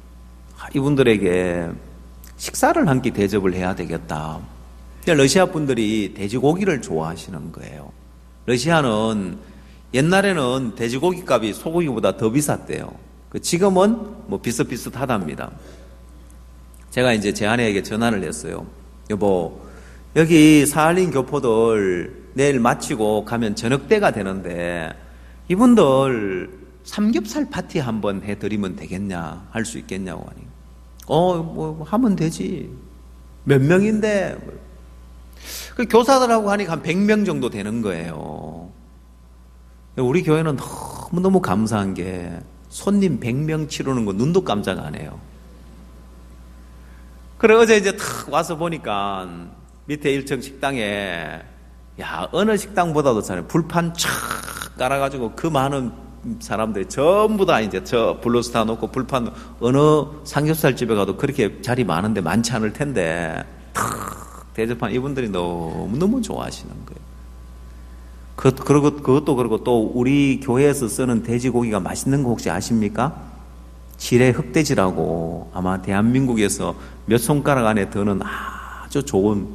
이분들에게 식사를 한 끼 대접을 해야 되겠다. 러시아 분들이 돼지고기를 좋아하시는 거예요. 러시아는 옛날에는 돼지고기 값이 소고기보다 더 비쌌대요. 지금은 뭐 비슷비슷하답니다. 제가 이제 제 아내에게 전화를 했어요. 여보, 여기 사할린 교포들 내일 마치고 가면 저녁 때가 되는데 이분들 삼겹살 파티 한번 해드리면 되겠냐, 할 수 있겠냐고 하니, 뭐 하면 되지. 몇 명인데? 그 교사들하고 하니까 한 100명 정도 되는 거예요. 우리 교회는 너무너무 감사한 게 손님 100명 치르는 거 눈도 깜짝 안 해요. 그래 어제 이제 탁 와서 보니까 밑에 1층 식당에 어느 식당보다도 잘해. 불판 쫙 깔아가지고 그 많은 사람들이 전부 다 이제 저 블루스타 놓고 불판 어느 삼겹살 집에 가도 그렇게 자리 많은데 많지 않을 텐데 탁 대접한 이분들이 너무너무 좋아하시는 거예요. 그것도 또 우리 교회에서 쓰는 돼지고기가 맛있는 거 혹시 아십니까? 지뢰 흑돼지라고 아마 대한민국에서 몇 손가락 안에 드는 아주 좋은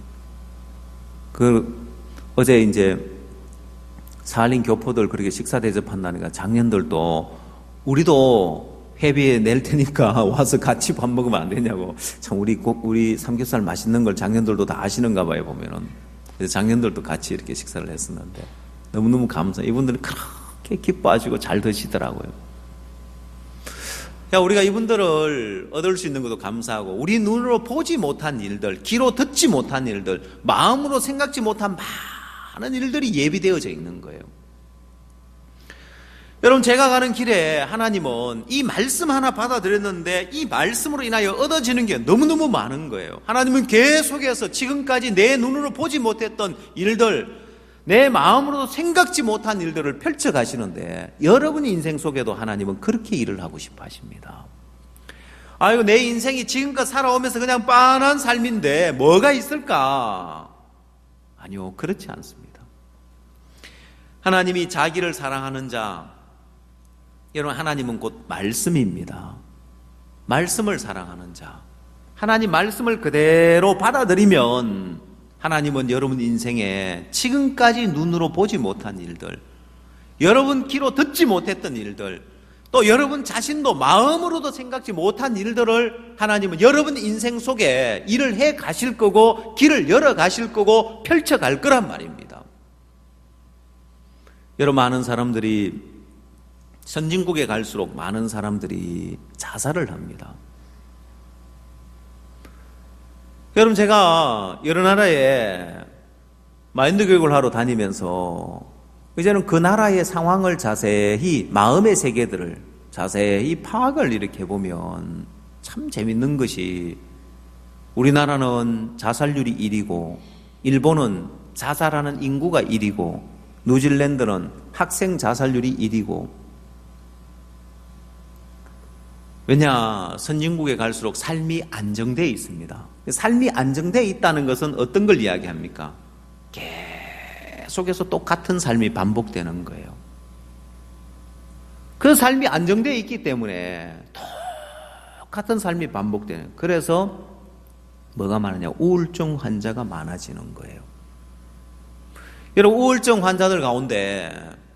어제 이제 사할린 교포들 그렇게 식사 대접한다니까 작년들도 우리도 회비에 낼 테니까 와서 같이 밥 먹으면 안 되냐고. 참 우리 삼겹살 맛있는 걸 작년들도 다 아시는가 봐요 보면은. 그래서 작년들도 같이 이렇게 식사를 했었는데 너무너무 감사. 이분들은 그렇게 기뻐하시고 잘 드시더라고요. 우리가 이분들을 얻을 수 있는 것도 감사하고 우리 눈으로 보지 못한 일들, 귀로 듣지 못한 일들, 마음으로 생각지 못한 많은 일들이 예비되어져 있는 거예요. 여러분 제가 가는 길에 하나님은 이 말씀 하나 받아들였는데 이 말씀으로 인하여 얻어지는 게 너무너무 많은 거예요. 하나님은 계속해서 지금까지 내 눈으로 보지 못했던 일들, 내 마음으로도 생각지 못한 일들을 펼쳐가시는데 여러분 인생 속에도 하나님은 그렇게 일을 하고 싶어 하십니다. 아이고 내 인생이 지금껏 살아오면서 그냥 빤한 삶인데 뭐가 있을까? 아니요, 그렇지 않습니다. 하나님이 자기를 사랑하는 자, 여러분 하나님은 곧 말씀입니다. 말씀을 사랑하는 자, 하나님 말씀을 그대로 받아들이면 하나님은 여러분 인생에 지금까지 눈으로 보지 못한 일들, 여러분 귀로 듣지 못했던 일들, 또 여러분 자신도 마음으로도 생각지 못한 일들을 하나님은 여러분 인생 속에 일을 해 가실 거고 길을 열어 가실 거고 펼쳐 갈 거란 말입니다. 여러분 많은 사람들이 선진국에 갈수록 많은 사람들이 자살을 합니다. 여러분 제가 여러 나라에 마인드 교육을 하러 다니면서 이제는 그 나라의 상황을 자세히 마음의 세계들을 자세히 파악을 이렇게 해보면 참 재밌는 것이 우리나라는 자살률이 1위고 일본은 자살하는 인구가 1위고 뉴질랜드는 학생 자살률이 1위고 왜냐? 선진국에 갈수록 삶이 안정되어 있습니다. 삶이 안정되어 있다는 것은 어떤 걸 이야기합니까? 계속해서 똑같은 삶이 반복되는 거예요. 그 삶이 안정되어 있기 때문에 똑같은 삶이 반복되는. 그래서 뭐가 많으냐? 우울증 환자가 많아지는 거예요. 여러분 우울증 환자들 가운데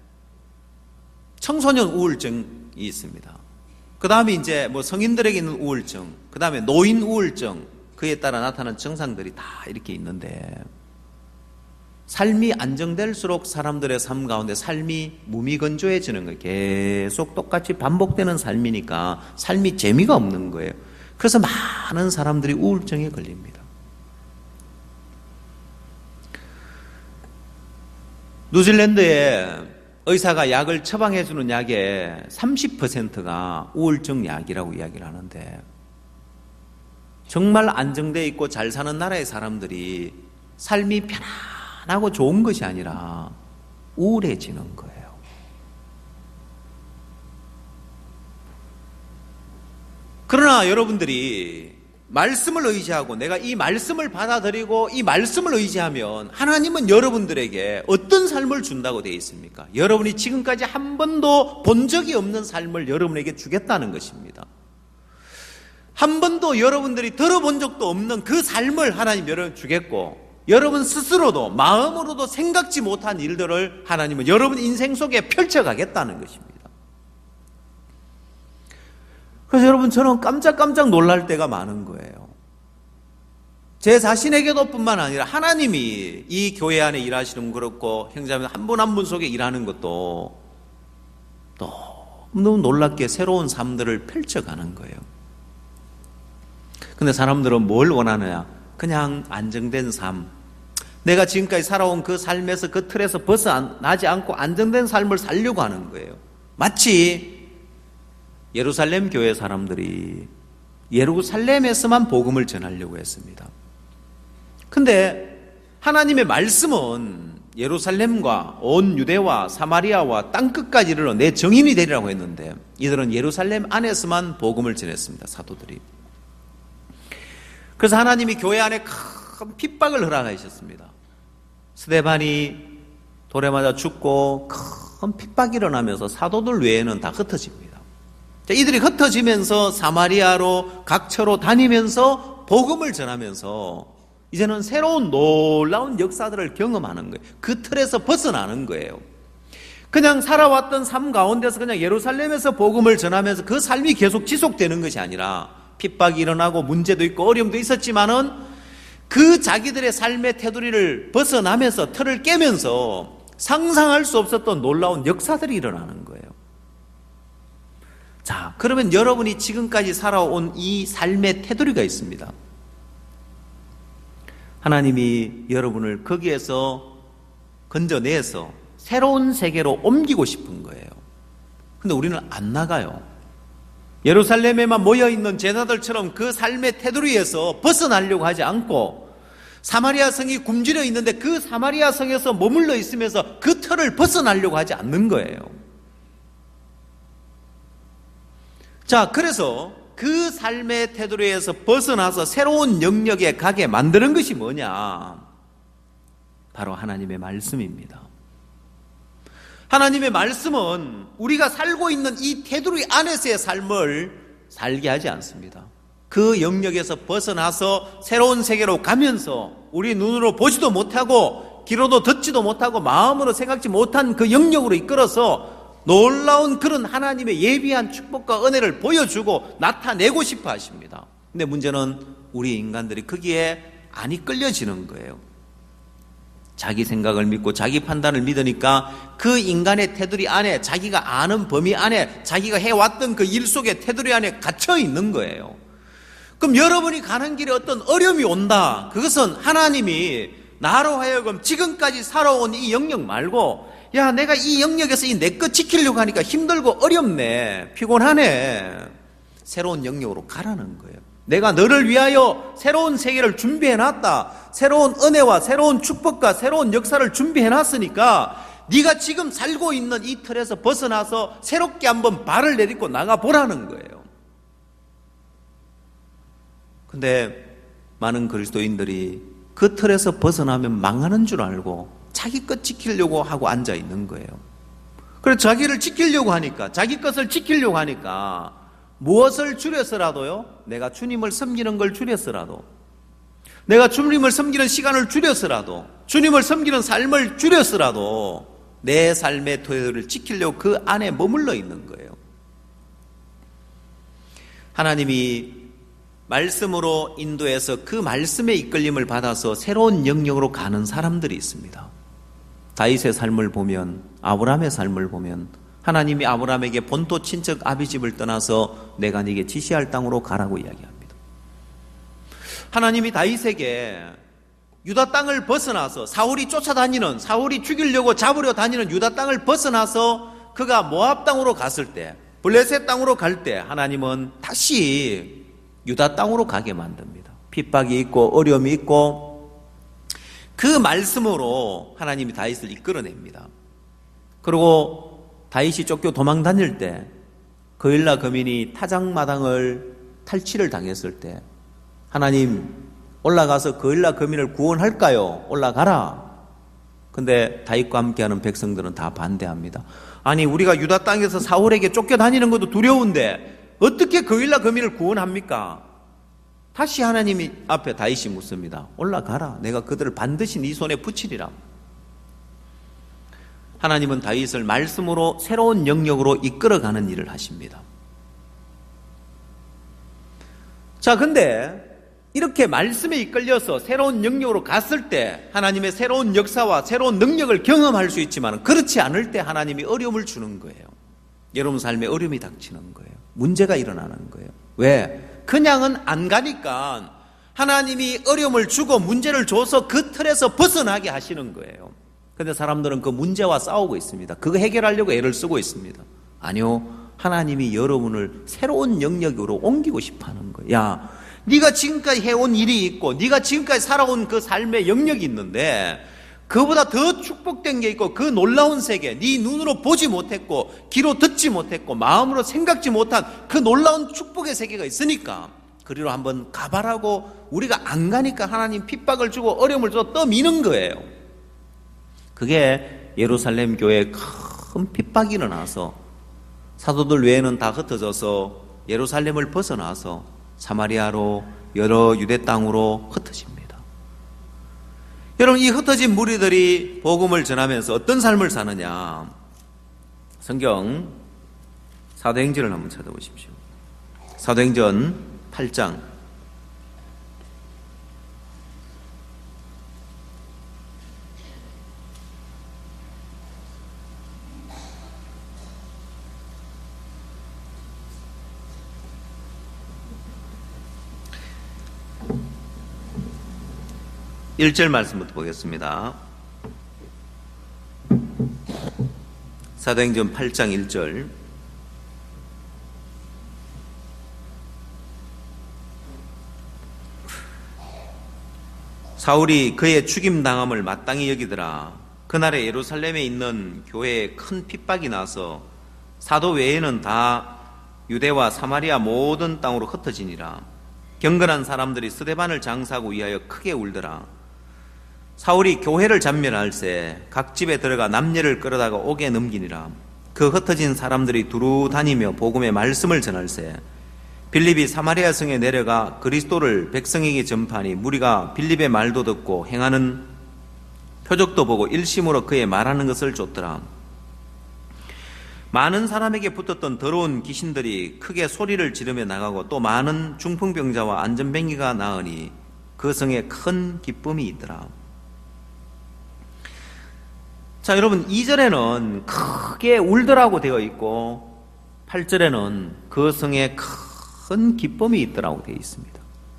청소년 우울증이 있습니다. 그 다음에 이제 뭐 성인들에게 있는 우울증, 그 다음에 노인 우울증, 그에 따라 나타나는 증상들이 다 이렇게 있는데 삶이 안정될수록 사람들의 삶 가운데 삶이 무미건조해지는 거예요. 계속 똑같이 반복되는 삶이니까 삶이 재미가 없는 거예요. 그래서 많은 사람들이 우울증에 걸립니다. 뉴질랜드에 의사가 약을 처방해주는 약의 30%가 우울증 약이라고 이야기를 하는데 정말 안정되어 있고 잘 사는 나라의 사람들이 삶이 편안하고 좋은 것이 아니라 우울해지는 거예요. 그러나 여러분들이 말씀을 의지하고 내가 이 말씀을 받아들이고 이 말씀을 의지하면 하나님은 여러분들에게 어떤 삶을 준다고 되어 있습니까? 여러분이 지금까지 한 번도 본 적이 없는 삶을 여러분에게 주겠다는 것입니다. 한 번도 여러분들이 들어본 적도 없는 그 삶을 하나님 여러분 주겠고 여러분 스스로도 마음으로도 생각지 못한 일들을 하나님은 여러분 인생 속에 펼쳐가겠다는 것입니다. 그래서 여러분 저는 깜짝깜짝 놀랄 때가 많은 거예요. 제 자신에게도 뿐만 아니라 하나님이 이 교회 안에 일하시는 건 그렇고 형제자매 한 분 한 분 속에 일하는 것도 너무 놀랍게 새로운 삶들을 펼쳐가는 거예요. 근데 사람들은 뭘 원하느냐? 그냥 안정된 삶. 내가 지금까지 살아온 그 삶에서, 그 틀에서 벗어나지 않고 안정된 삶을 살려고 하는 거예요. 마치 예루살렘 교회 사람들이 예루살렘에서만 복음을 전하려고 했습니다. 근데 하나님의 말씀은 예루살렘과 온 유대와 사마리아와 땅끝까지 이르러 내 정인이 되리라고 했는데 이들은 예루살렘 안에서만 복음을 전했습니다. 사도들이. 그래서 하나님이 교회 안에 큰 핍박을 허락하셨습니다. 스데반이 돌에 맞아 죽고 큰 핍박이 일어나면서 사도들 외에는 다 흩어집니다. 이들이 흩어지면서 사마리아로 각처로 다니면서 복음을 전하면서 이제는 새로운 놀라운 역사들을 경험하는 거예요. 그 틀에서 벗어나는 거예요. 그냥 살아왔던 삶 가운데서 그냥 예루살렘에서 복음을 전하면서 그 삶이 계속 지속되는 것이 아니라 핍박이 일어나고 문제도 있고 어려움도 있었지만은 그 자기들의 삶의 테두리를 벗어나면서 틀을 깨면서 상상할 수 없었던 놀라운 역사들이 일어나는 거예요. 자, 그러면 여러분이 지금까지 살아온 이 삶의 테두리가 있습니다. 하나님이 여러분을 거기에서 건져내서 새로운 세계로 옮기고 싶은 거예요. 근데 우리는 안 나가요. 예루살렘에만 모여있는 제자들처럼 그 삶의 테두리에서 벗어나려고 하지 않고 사마리아 성이 굶주려 있는데 그 사마리아 성에서 머물러 있으면서 그 틀을 벗어나려고 하지 않는 거예요. 자, 그래서 그 삶의 테두리에서 벗어나서 새로운 영역에 가게 만드는 것이 뭐냐? 바로 하나님의 말씀입니다. 하나님의 말씀은 우리가 살고 있는 이 테두리 안에서의 삶을 살게 하지 않습니다. 그 영역에서 벗어나서 새로운 세계로 가면서 우리 눈으로 보지도 못하고 귀로도 듣지도 못하고 마음으로 생각지 못한 그 영역으로 이끌어서 놀라운 그런 하나님의 예비한 축복과 은혜를 보여주고 나타내고 싶어 하십니다. 근데 문제는 우리 인간들이 거기에 안 이끌려지는 거예요. 자기 생각을 믿고 자기 판단을 믿으니까 그 인간의 테두리 안에 자기가 아는 범위 안에 자기가 해왔던 그 일 속의 테두리 안에 갇혀 있는 거예요. 그럼 여러분이 가는 길에 어떤 어려움이 온다. 그것은 하나님이 나로 하여금 지금까지 살아온 이 영역 말고 야, 내가 이 영역에서 이 내 것 지키려고 하니까 힘들고 어렵네, 피곤하네, 새로운 영역으로 가라는 거예요. 내가 너를 위하여 새로운 세계를 준비해놨다. 새로운 은혜와 새로운 축복과 새로운 역사를 준비해놨으니까 네가 지금 살고 있는 이 틀에서 벗어나서 새롭게 한번 발을 내딛고 나가보라는 거예요. 근데 많은 그리스도인들이 그 틀에서 벗어나면 망하는 줄 알고 자기 것 지키려고 하고 앉아 있는 거예요. 그래서 자기를 지키려고 하니까, 자기 것을 지키려고 하니까 무엇을 줄여서라도요, 내가 주님을 섬기는 걸 줄여서라도, 내가 주님을 섬기는 시간을 줄여서라도, 주님을 섬기는 삶을 줄여서라도 내 삶의 토요일을 지키려고 그 안에 머물러 있는 거예요. 하나님이 말씀으로 인도해서 그 말씀의 이끌림을 받아서 새로운 영역으로 가는 사람들이 있습니다. 다윗의 삶을 보면, 아브라함의 삶을 보면 하나님이 아브라함에게 본토 친척 아비집을 떠나서 내가 네게 지시할 땅으로 가라고 이야기합니다. 하나님이 다윗에게 유다 땅을 벗어나서 사울이 쫓아다니는, 사울이 죽이려고 잡으려 다니는 유다 땅을 벗어나서 그가 모압 땅으로 갔을 때, 블레셋 땅으로 갈 때 하나님은 다시 유다 땅으로 가게 만듭니다. 핍박이 있고 어려움이 있고 그 말씀으로 하나님이 다윗을 이끌어냅니다. 그리고 다윗이 쫓겨 도망 다닐 때 거일라 거민이 타작마당을 탈취를 당했을 때 하나님 올라가서 거일라 거민을 구원할까요? 올라가라. 근데 다윗과 함께하는 백성들은 다 반대합니다. 아니, 우리가 유다 땅에서 사울에게 쫓겨다니는 것도 두려운데 어떻게 거일라 거민을 구원합니까? 다시 하나님이 앞에 다윗이 묻습니다. 올라가라. 내가 그들을 반드시 네 손에 붙이리라. 하나님은 다윗을 말씀으로 새로운 영역으로 이끌어가는 일을 하십니다. 자, 근데 이렇게 말씀에 이끌려서 새로운 영역으로 갔을 때 하나님의 새로운 역사와 새로운 능력을 경험할 수 있지만 그렇지 않을 때 하나님이 어려움을 주는 거예요. 여러분 삶에 어려움이 닥치는 거예요. 문제가 일어나는 거예요. 왜? 그냥은 안 가니까 하나님이 어려움을 주고 문제를 줘서 그 틀에서 벗어나게 하시는 거예요. 그런데 사람들은 그 문제와 싸우고 있습니다. 그거 해결하려고 애를 쓰고 있습니다. 아니요. 하나님이 여러분을 새로운 영역으로 옮기고 싶어 하는 거예요. 야, 네가 지금까지 해온 일이 있고 네가 지금까지 살아온 그 삶의 영역이 있는데 그보다 더 축복된 게 있고 그 놀라운 세계, 네 눈으로 보지 못했고 귀로 듣지 못했고 마음으로 생각지 못한 그 놀라운 축복의 세계가 있으니까 그리로 한번 가봐라고 우리가 안 가니까 하나님 핍박을 주고 어려움을 주고 떠미는 거예요. 그게 예루살렘 교회에 큰 핍박이 일어나서 사도들 외에는 다 흩어져서 예루살렘을 벗어나서 사마리아로 여러 유대 땅으로 흩어집니다. 여러분, 이 흩어진 무리들이 복음을 전하면서 어떤 삶을 사느냐? 성경 사도행전을 한번 찾아보십시오. 사도행전 8장 1절 말씀부터 보겠습니다. 사도행전 8장 1절. 사울이 그의 죽임당함을 마땅히 여기더라. 그날에 예루살렘에 있는 교회에 큰 핍박이 나서 사도 외에는 다 유대와 사마리아 모든 땅으로 흩어지니라. 경건한 사람들이 스데반을 장사하고 위하여 크게 울더라. 사울이 교회를 잔멸할새 각 집에 들어가 남녀를 끌어다가 옥에 넘기니라. 그 흩어진 사람들이 두루 다니며 복음의 말씀을 전할새 빌립이 사마리아 성에 내려가 그리스도를 백성에게 전파하니 무리가 빌립의 말도 듣고 행하는 표적도 보고 일심으로 그의 말하는 것을 쫓더라. 많은 사람에게 붙었던 더러운 귀신들이 크게 소리를 지르며 나가고 또 많은 중풍병자와 안전뱅이가 나으니 그 성에 큰 기쁨이 있더라. 자, 여러분, 2절에는 크게 울더라고 되어 있고 8절에는 그 성에 큰 기쁨이 있더라고 되어 있습니다.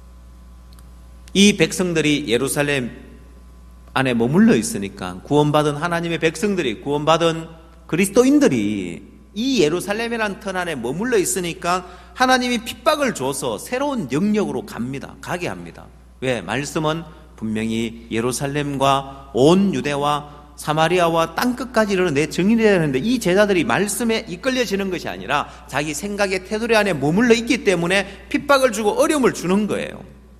이 백성들이 예루살렘 안에 머물러 있으니까 구원받은 하나님의 백성들이, 구원받은 그리스도인들이 이 예루살렘이라는 터 안에 머물러 있으니까 하나님이 핍박을 줘서 새로운 영역으로 가게 합니다. 왜? 말씀은 분명히 예루살렘과 온 유대와 사마리아와 땅끝까지 이르러 내 증인이라 하는데 이 제자들이 말씀에 이끌려지는 것이 아니라 자기 생각의 테두리 안에 머물러 있기 때문에 핍박을 주고 어려움을 주는 거예요.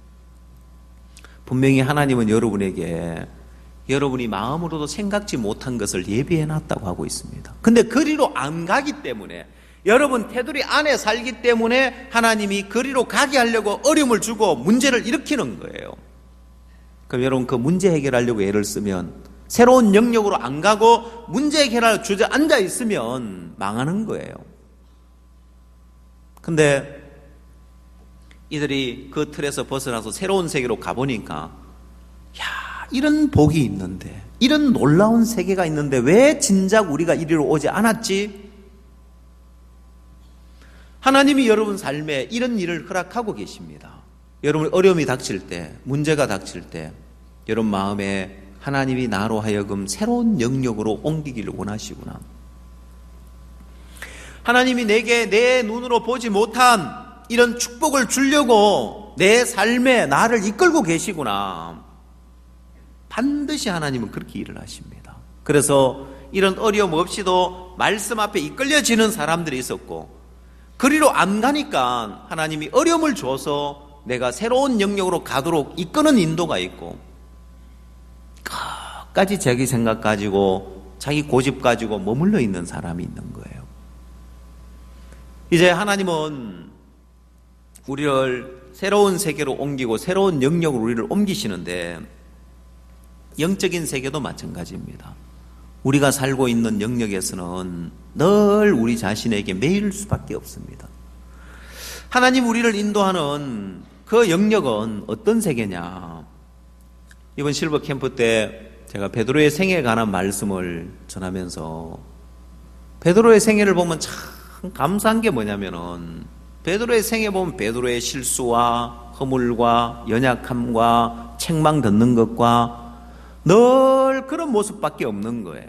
분명히 하나님은 여러분에게 여러분이 마음으로도 생각지 못한 것을 예비해놨다고 하고 있습니다. 근데 그리로 안 가기 때문에, 여러분 테두리 안에 살기 때문에 하나님이 그리로 가게 하려고 어려움을 주고 문제를 일으키는 거예요. 그럼 여러분 그 문제 해결하려고 애를 쓰면, 새로운 영역으로 안 가고 문제 해결하려 주저앉아 있으면 망하는 거예요. 근데 이들이 그 틀에서 벗어나서 새로운 세계로 가보니까, 이런 복이 있는데, 이런 놀라운 세계가 있는데 왜 진작 우리가 이리로 오지 않았지? 하나님이 여러분 삶에 이런 일을 허락하고 계십니다. 여러분 어려움이 닥칠 때, 문제가 닥칠 때 여러분 마음에 하나님이 나로 하여금 새로운 영역으로 옮기기를 원하시구나, 하나님이 내게 내 눈으로 보지 못한 이런 축복을 주려고 내 삶에 나를 이끌고 계시구나, 반드시 하나님은 그렇게 일을 하십니다. 그래서 이런 어려움 없이도 말씀 앞에 이끌려지는 사람들이 있었고, 그리로 안 가니까 하나님이 어려움을 줘서 내가 새로운 영역으로 가도록 이끄는 인도가 있고, 끝까지 자기 생각 가지고 자기 고집 가지고 머물러 있는 사람이 있는 거예요. 이제 하나님은 우리를 새로운 세계로 옮기고 새로운 영역으로 우리를 옮기시는데, 영적인 세계도 마찬가지입니다. 우리가 살고 있는 영역에서는 늘 우리 자신에게 매일 수밖에 없습니다. 하나님 우리를 인도하는 그 영역은 어떤 세계냐? 이번 실버 캠프 때 제가 베드로의 생애에 관한 말씀을 전하면서, 베드로의 생애를 보면 참 참 감사한 게 뭐냐면은 베드로의 생애 보면 베드로의 실수와 허물과 연약함과 책망 듣는 것과 늘 그런 모습밖에 없는 거예요.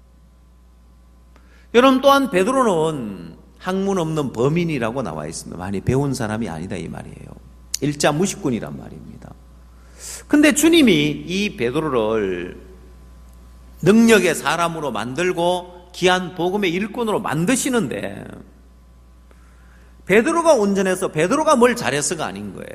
여러분, 또한 베드로는 학문 없는 범인이라고 나와 있습니다. 많이 배운 사람이 아니다 이 말이에요. 일자 무식꾼이란 말입니다. 근데 주님이 이 베드로를 능력의 사람으로 만들고 귀한 복음의 일꾼으로 만드시는데 베드로가 온전해서 베드로가 뭘 잘해서가 아닌 거예요.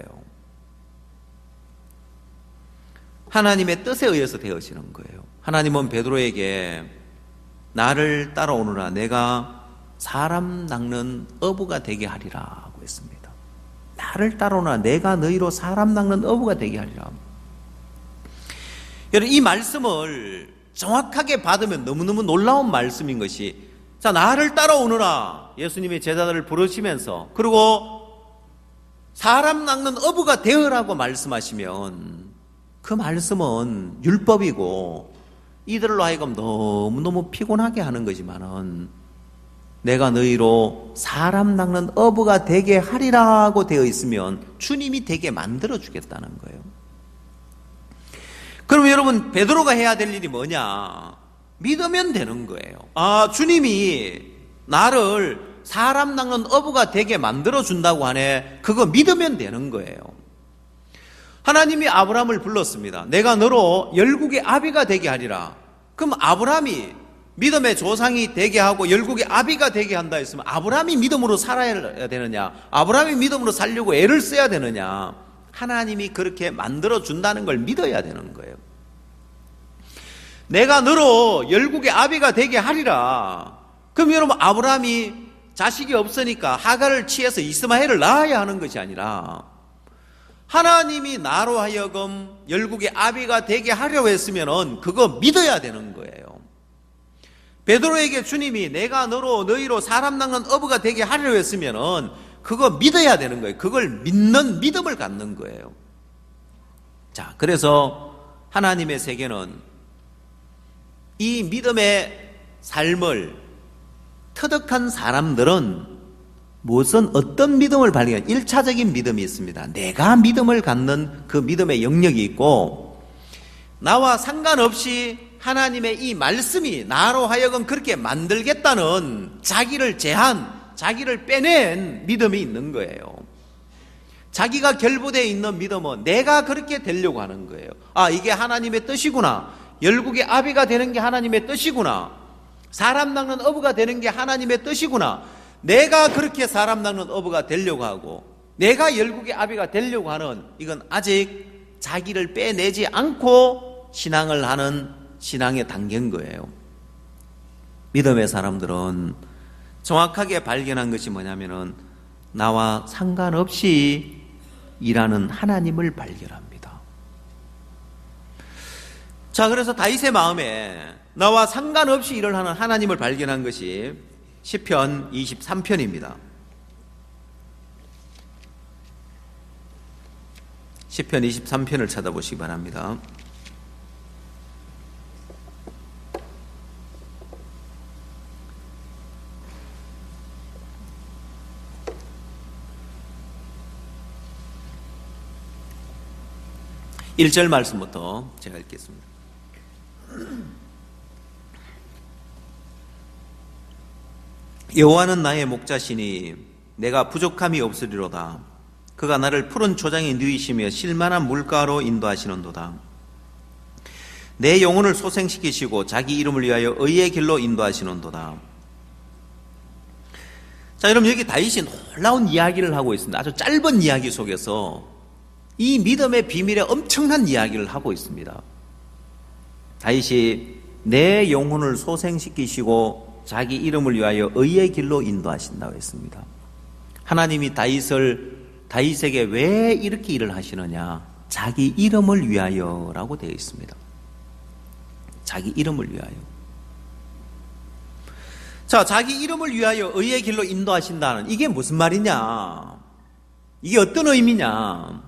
하나님의 뜻에 의해서 되어지는 거예요. 하나님은 베드로에게 나를 따라오느라 내가 사람 낚는 어부가 되게 하리라 하고 했습니다. 나를 따라오느라 내가 너희로 사람 낚는 어부가 되게 하리라. 여러분, 이 말씀을 정확하게 받으면 너무너무 놀라운 말씀인 것이, 자, 나를 따라오느라 예수님의 제자들을 부르시면서 그리고 사람 낚는 어부가 되어라고 말씀하시면 그 말씀은 율법이고 이들로 하여금 너무너무 피곤하게 하는 거지만은 내가 너희로 사람 낚는 어부가 되게 하리라고 되어 있으면 주님이 되게 만들어 주겠다는 거예요. 그럼 여러분, 베드로가 해야 될 일이 뭐냐? 믿으면 되는 거예요. 아, 주님이 나를 사람 낚는 어부가 되게 만들어 준다고 하네. 그거 믿으면 되는 거예요. 하나님이 아브라함을 불렀습니다. 내가 너로 열국의 아비가 되게 하리라. 그럼 아브라함이 믿음의 조상이 되게 하고 열국의 아비가 되게 한다 했으면 아브라함이 믿음으로 살아야 되느냐? 아브라함이 믿음으로 살려고 애를 써야 되느냐? 하나님이 그렇게 만들어 준다는 걸 믿어야 되는 거예요. 내가 너로 열국의 아비가 되게 하리라. 그럼 여러분, 아브라함이 자식이 없으니까 하갈을 취해서 이스마엘을 낳아야 하는 것이 아니라 하나님이 나로 하여금 열국의 아비가 되게 하려고 했으면 그거 믿어야 되는 거예요. 베드로에게 주님이 내가 너희로 사람 낚는 어부가 되게 하려고 했으면 그거 믿어야 되는 거예요. 그걸 믿는 믿음을 갖는 거예요. 자, 그래서 하나님의 세계는 이 믿음의 삶을 터득한 사람들은 무슨 어떤 믿음을 발견해? 1차적인 믿음이 있습니다. 내가 믿음을 갖는 그 믿음의 영역이 있고 나와 상관없이 하나님의 이 말씀이 나로 하여금 그렇게 만들겠다는 자기를 자기를 빼낸 믿음이 있는 거예요. 자기가 결부되어 있는 믿음은 내가 그렇게 되려고 하는 거예요. 아, 이게 하나님의 뜻이구나. 열국의 아비가 되는 게 하나님의 뜻이구나. 사람 낚는 어부가 되는 게 하나님의 뜻이구나. 내가 그렇게 사람 낚는 어부가 되려고 하고 내가 열국의 아비가 되려고 하는, 이건 아직 자기를 빼내지 않고 신앙을 하는 신앙의 단계인 거예요. 믿음의 사람들은 정확하게 발견한 것이 뭐냐면은 나와 상관없이 일하는 하나님을 발견합니다. 자, 그래서 다윗의 마음에 나와 상관없이 일을 하는 하나님을 발견한 것이 시편 23편입니다. 시편 23편을 찾아보시기 바랍니다. 일 절 말씀부터 제가 읽겠습니다. 여호와는 나의 목자시니 내가 부족함이 없으리로다. 그가 나를 푸른 초장에 누이시며 실만한 물가로 인도하시는도다. 내 영혼을 소생시키시고 자기 이름을 위하여 의의 길로 인도하시는도다. 자, 여러분, 여기 다윗이 놀라운 이야기를 하고 있습니다. 아주 짧은 이야기 속에서 이 믿음의 비밀에 엄청난 이야기를 하고 있습니다. 다윗이 내 영혼을 소생시키시고 자기 이름을 위하여 의의 길로 인도하신다고 했습니다. 하나님이 다윗에게 왜 이렇게 일을 하시느냐? 자기 이름을 위하여라고 되어 있습니다. 자기 이름을 위하여. 자, 자기 이름을 위하여 의의 길로 인도하신다는, 이게 무슨 말이냐? 이게 어떤 의미냐?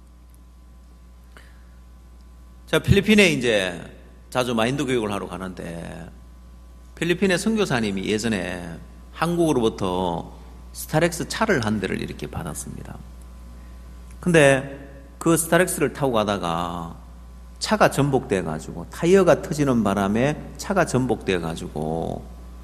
제가 필리핀에 이제 자주 마인드 교육을 하러 가는데 필리핀의 선교사님이 예전에 한국으로부터 스타렉스 차를 한 대를 이렇게 받았습니다. 근데 그 스타렉스를 타고 가다가 차가 전복돼 가지고 타이어가 터지는 바람에 차가 전복돼 가지고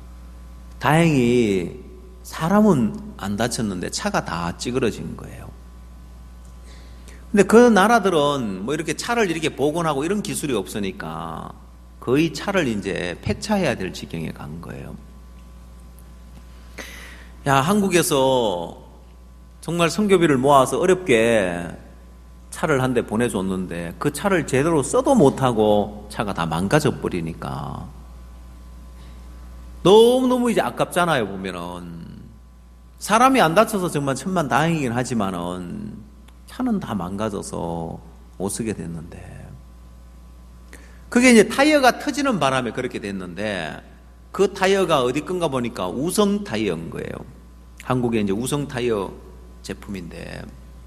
다행히 사람은 안 다쳤는데 차가 다 찌그러진 거예요. 근데 그 나라들은 뭐 이렇게 차를 이렇게 복원하고 이런 기술이 없으니까 거의 차를 이제 폐차해야 될 지경에 간 거예요. 야, 한국에서 정말 선교비를 모아서 어렵게 차를 한 대 보내줬는데 그 차를 제대로 써도 못하고 차가 다 망가져 버리니까 너무너무 이제 아깝잖아요. 보면은 사람이 안 다쳐서 정말 천만다행이긴 하지만은 차는 다 망가져서 못 쓰게 됐는데 그게 이제 타이어가 터지는 바람에 그렇게 됐는데 그 타이어가 어디 건가 보니까 우성 타이어인 거예요. 한국에 이제 우성 타이어 제품인데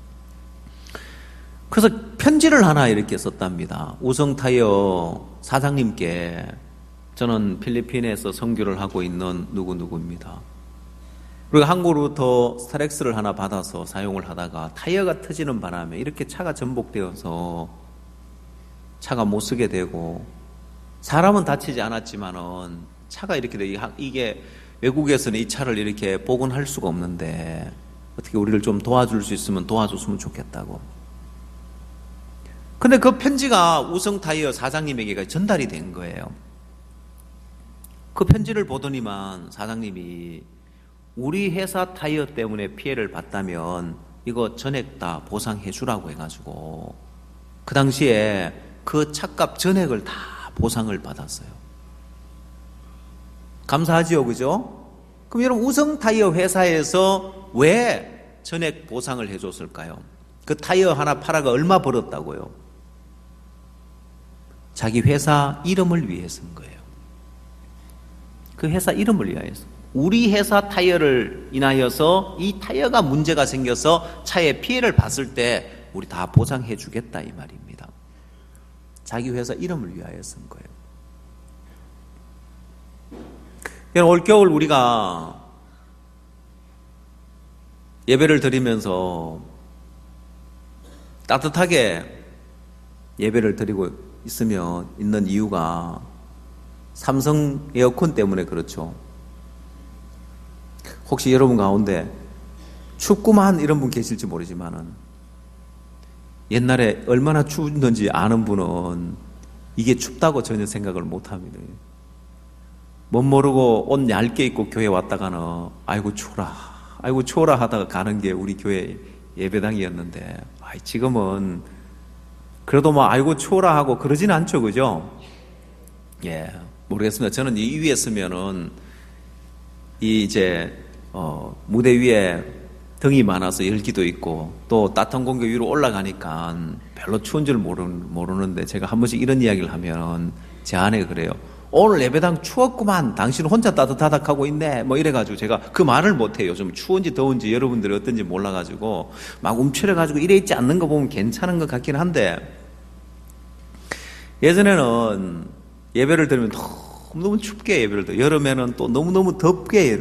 그래서 편지를 하나 이렇게 썼답니다. 우성 타이어 사장님께 저는 필리핀에서 선교를 하고 있는 누구누구입니다. 그리고 한국으로부터 스타렉스를 하나 받아서 사용을 하다가 타이어가 터지는 바람에 이렇게 차가 전복되어서 차가 못 쓰게 되고 사람은 다치지 않았지만은 차가 이렇게 돼. 이게 외국에서는 이 차를 이렇게 복원할 수가 없는데 어떻게 우리를 좀 도와줄 수 있으면 도와줬으면 좋겠다고. 근데 그 편지가 우성 타이어 사장님에게 전달이 된 거예요. 그 편지를 보더니만 사장님이 우리 회사 타이어 때문에 피해를 봤다면 이거 전액 다 보상해 주라고 해가지고 그 당시에 그 차값 전액을 다 보상을 받았어요. 감사하지요, 그죠? 그럼 여러분 우성 타이어 회사에서 왜 전액 보상을 해줬을까요? 그 타이어 하나 팔아가 얼마 벌었다고요? 자기 회사 이름을 위해서인 거예요. 그 회사 이름을 위하여서. 우리 회사 타이어를 인하여서 이 타이어가 문제가 생겨서 차에 피해를 봤을 때 우리 다 보상해 주겠다 이 말입니다. 자기 회사 이름을 위하여 쓴 거예요. 올겨울 우리가 예배를 드리면서 따뜻하게 예배를 드리고 있는 이유가 삼성 에어컨 때문에 그렇죠. 혹시 여러분 가운데 춥구만 이런 분 계실지 모르지만은 옛날에 얼마나 추웠는지 아는 분은 이게 춥다고 전혀 생각을 못 합니다. 못 모르고 옷 얇게 입고 교회 왔다가는 아이고 추워라 하다가 가는 게 우리 교회 예배당이었는데 지금은 그래도 뭐 아이고 추워라 하고 그러진 않죠, 그죠? 예, 모르겠습니다. 저는 이 위에 서면은 무대 위에 등이 많아서 열기도 있고 또 따뜻한 공기 위로 올라가니까 별로 추운 줄 모르는데 제가 한 번씩 이런 이야기를 하면 제 아내가 그래요. 오늘 예배당 추웠구만. 당신은 혼자 따뜻하다 하고 있네. 뭐 이래가지고 제가 그 말을 못해요. 좀 추운지 더운지 여러분들이 어떤지 몰라가지고 막 움츠려가지고 이래 있지 않는 거 보면 괜찮은 것 같긴 한데 예전에는 예배를 드리면 너무너무 춥게 예배를 드려요. 여름에는 또 너무너무 덥게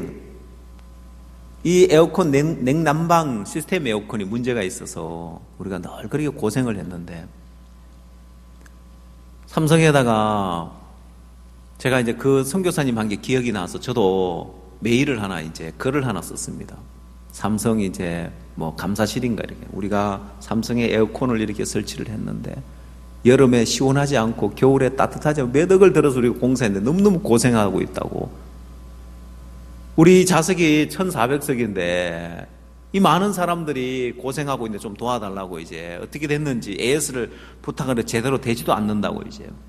이 에어컨 냉난방 시스템 에어컨이 문제가 있어서 우리가 늘 그렇게 고생을 했는데 삼성에다가 제가 이제 그 선교사님 한 게 기억이 나서 저도 메일을 하나 글을 하나 썼습니다. 삼성이 뭐 감사실인가 이렇게 우리가 삼성의 에어컨을 이렇게 설치를 했는데 여름에 시원하지 않고 겨울에 따뜻하지 않고 몇 억을 들어서 우리가 공사했는데 너무너무 고생하고 있다고. 우리 좌석이 1400석인데 이 많은 사람들이 고생하고 있는데 좀 도와달라고 어떻게 됐는지 AS를 부탁을 해도 제대로 되지도 않는다고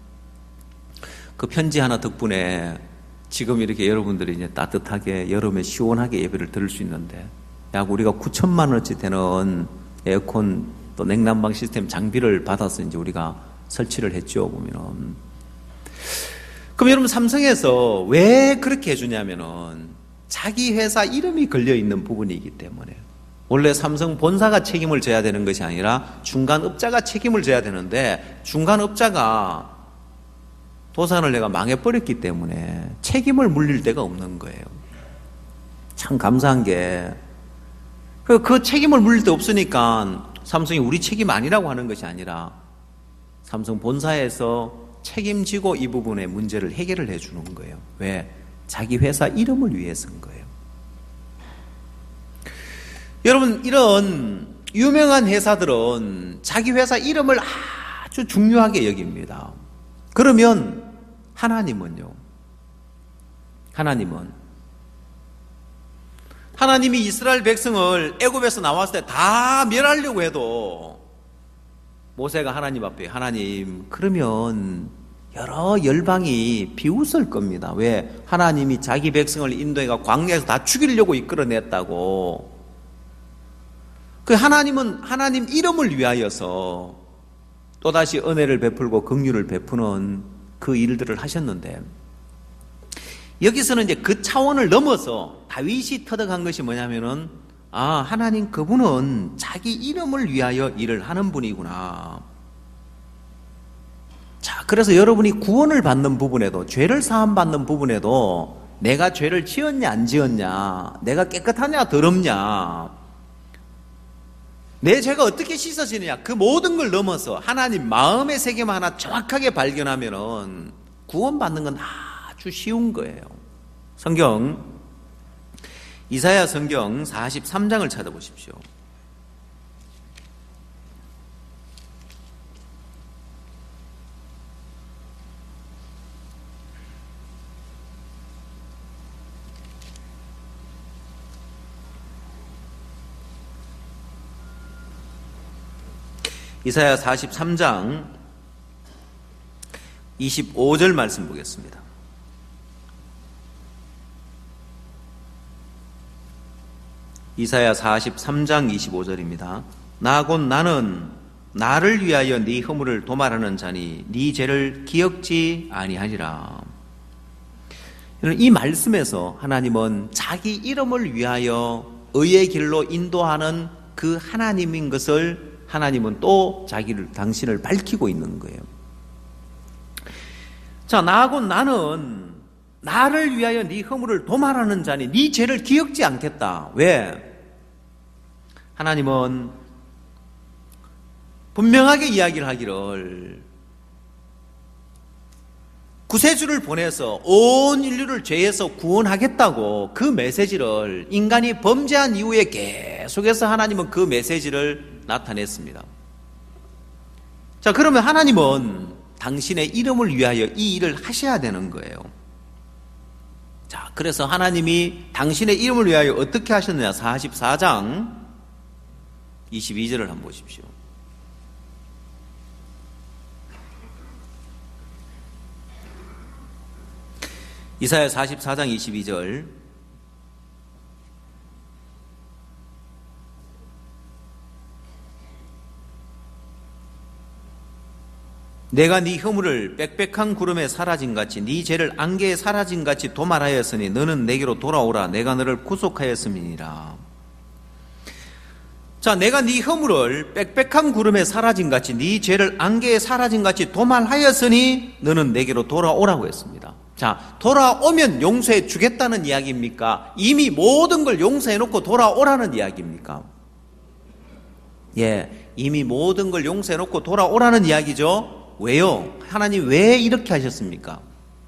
그 편지 하나 덕분에 지금 이렇게 여러분들이 따뜻하게 여름에 시원하게 예배를 들을 수 있는데 약 우리가 9천만 원어치 되는 에어컨 또 냉난방 시스템 장비를 받아서 우리가 설치를 했죠, 보면은. 그럼 여러분 삼성에서 왜 그렇게 해주냐면은 자기 회사 이름이 걸려있는 부분이기 때문에 원래 삼성 본사가 책임을 져야 되는 것이 아니라 중간업자가 책임을 져야 되는데 중간업자가 도산을 내가 망해버렸기 때문에 책임을 물릴 데가 없는 거예요. 참 감사한 게 그 책임을 물릴 데 없으니까 삼성이 우리 책임 아니라고 하는 것이 아니라 삼성 본사에서 책임지고 이 부분의 문제를 해결을 해주는 거예요. 왜? 자기 회사 이름을 위해서인 거예요. 여러분, 이런 유명한 회사들은 자기 회사 이름을 아주 중요하게 여깁니다. 그러면 하나님은요? 하나님이 이스라엘 백성을 애굽에서 나왔을 때 다 멸하려고 해도 모세가 하나님 앞에 하나님, 그러면 여러 열방이 비웃을 겁니다. 왜? 하나님이 자기 백성을 인도해가 광야에서 다 죽이려고 이끌어냈다고. 그 하나님은 하나님 이름을 위하여서 또다시 은혜를 베풀고 긍휼을 베푸는 그 일들을 하셨는데, 여기서는 이제 그 차원을 넘어서 다윗이 터득한 것이 뭐냐면은, 하나님 그분은 자기 이름을 위하여 일을 하는 분이구나. 자, 그래서 여러분이 구원을 받는 부분에도, 죄를 사함받는 부분에도 내가 죄를 지었냐 안 지었냐, 내가 깨끗하냐 더럽냐, 내 죄가 어떻게 씻어지느냐, 그 모든 걸 넘어서 하나님 마음의 세계만 하나 정확하게 발견하면은 구원받는 건 아주 쉬운 거예요. 성경, 이사야 성경 43장을 찾아보십시오. 이사야 43장 25절 말씀 보겠습니다. 이사야 43장 25절입니다. 나 곧 나는 나를 위하여 네 허물을 도말하는 자니 네 죄를 기억지 아니하리라. 이 말씀에서 하나님은 자기 이름을 위하여 의의 길로 인도하는 그 하나님인 것을 하나님은 또 당신을 밝히고 있는 거예요. 자, 나 곧 나는 나를 위하여 네 허물을 도말하는 자니 네 죄를 기억지 않겠다. 왜? 하나님은 분명하게 이야기를 하기를, 구세주를 보내서 온 인류를 죄에서 구원하겠다고 그 메시지를 인간이 범죄한 이후에 계속해서 하나님은 그 메시지를 나타냈습니다. 자, 그러면 하나님은 당신의 이름을 위하여 이 일을 하셔야 되는 거예요. 자, 그래서 하나님이 당신의 이름을 위하여 어떻게 하셨느냐? 44장 22절을 한번 보십시오. 이사야 44장 22절. 내가 네 허물을 빽빽한 구름에 사라진같이 네 죄를 안개에 사라진같이 도말하였으니 너는 내게로 돌아오라. 내가 너를 구속하였음이니라. 자, 내가 네 허물을 빽빽한 구름에 사라진같이 네 죄를 안개에 사라진같이 도말하였으니 너는 내게로 돌아오라고 했습니다. 자, 돌아오면 용서해 주겠다는 이야기입니까? 이미 모든 걸 용서해 놓고 돌아오라는 이야기입니까? 예, 이미 모든 걸 용서해 놓고 돌아오라는 이야기죠. 왜요? 하나님 왜 이렇게 하셨습니까?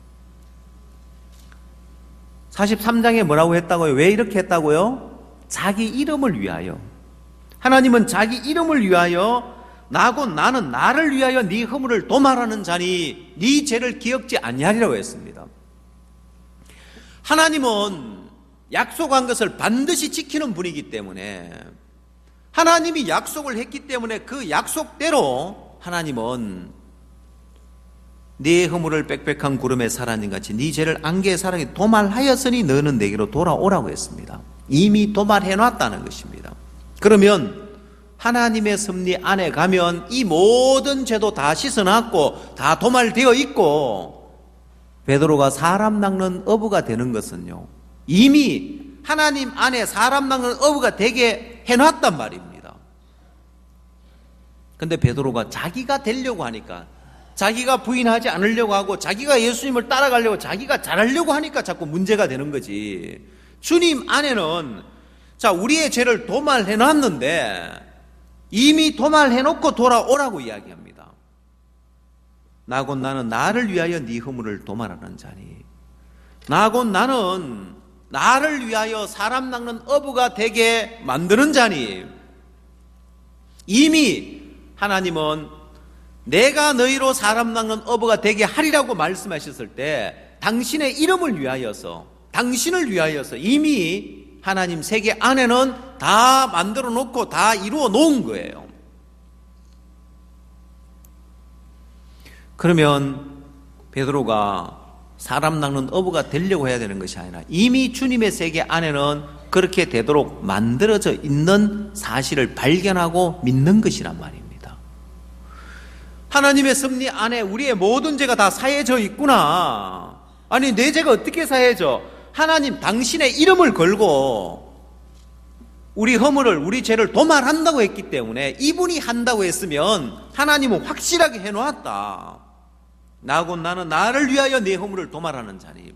43장에 뭐라고 했다고요? 왜 이렇게 했다고요? 자기 이름을 위하여. 하나님은 자기 이름을 위하여 나 곧 나는 나를 위하여 네 허물을 도말하는 자니 네 죄를 기억지 아니하리라고 했습니다. 하나님은 약속한 것을 반드시 지키는 분이기 때문에, 하나님이 약속을 했기 때문에 그 약속대로 하나님은 네 허물을 빽빽한 구름에 사라진같이 네 죄를 안개에 사라진 도말하였으니 너는 내게로 돌아오라고 했습니다. 이미 도말해놨다는 것입니다. 그러면 하나님의 섭리 안에 가면 이 모든 죄도 다 씻어놨고 다 도말되어 있고, 베드로가 사람 낚는 어부가 되는 것은요, 이미 하나님 안에 사람 낚는 어부가 되게 해놨단 말입니다. 근데 베드로가 자기가 되려고 하니까, 자기가 부인하지 않으려고 하고 자기가 예수님을 따라가려고 자기가 잘하려고 하니까 자꾸 문제가 되는 거지. 주님 안에는 자, 우리의 죄를 도말해 놨는데 이미 도말해 놓고 돌아오라고 이야기합니다. 나 곧 나는 나를 위하여 네 허물을 도말하는 자니, 나 곧 나는 나를 위하여 사람 낚는 어부가 되게 만드는 자니, 이미 하나님은 내가 너희로 사람 낚는 어부가 되게 하리라고 말씀하셨을 때 당신의 이름을 위하여서, 당신을 위하여서 이미 하나님 세계 안에는 다 만들어 놓고 다 이루어 놓은 거예요. 그러면 베드로가 사람 낚는 어부가 되려고 해야 되는 것이 아니라 이미 주님의 세계 안에는 그렇게 되도록 만들어져 있는 사실을 발견하고 믿는 것이란 말입니다. 하나님의 섭리 안에 우리의 모든 죄가 다 사해져 있구나. 아니, 내 죄가 어떻게 사해져? 하나님 당신의 이름을 걸고 우리 허물을, 우리 죄를 도말한다고 했기 때문에, 이분이 한다고 했으면 하나님은 확실하게 해놓았다. 나 곧 나는 나를 위하여 내 허물을 도말하는 자니.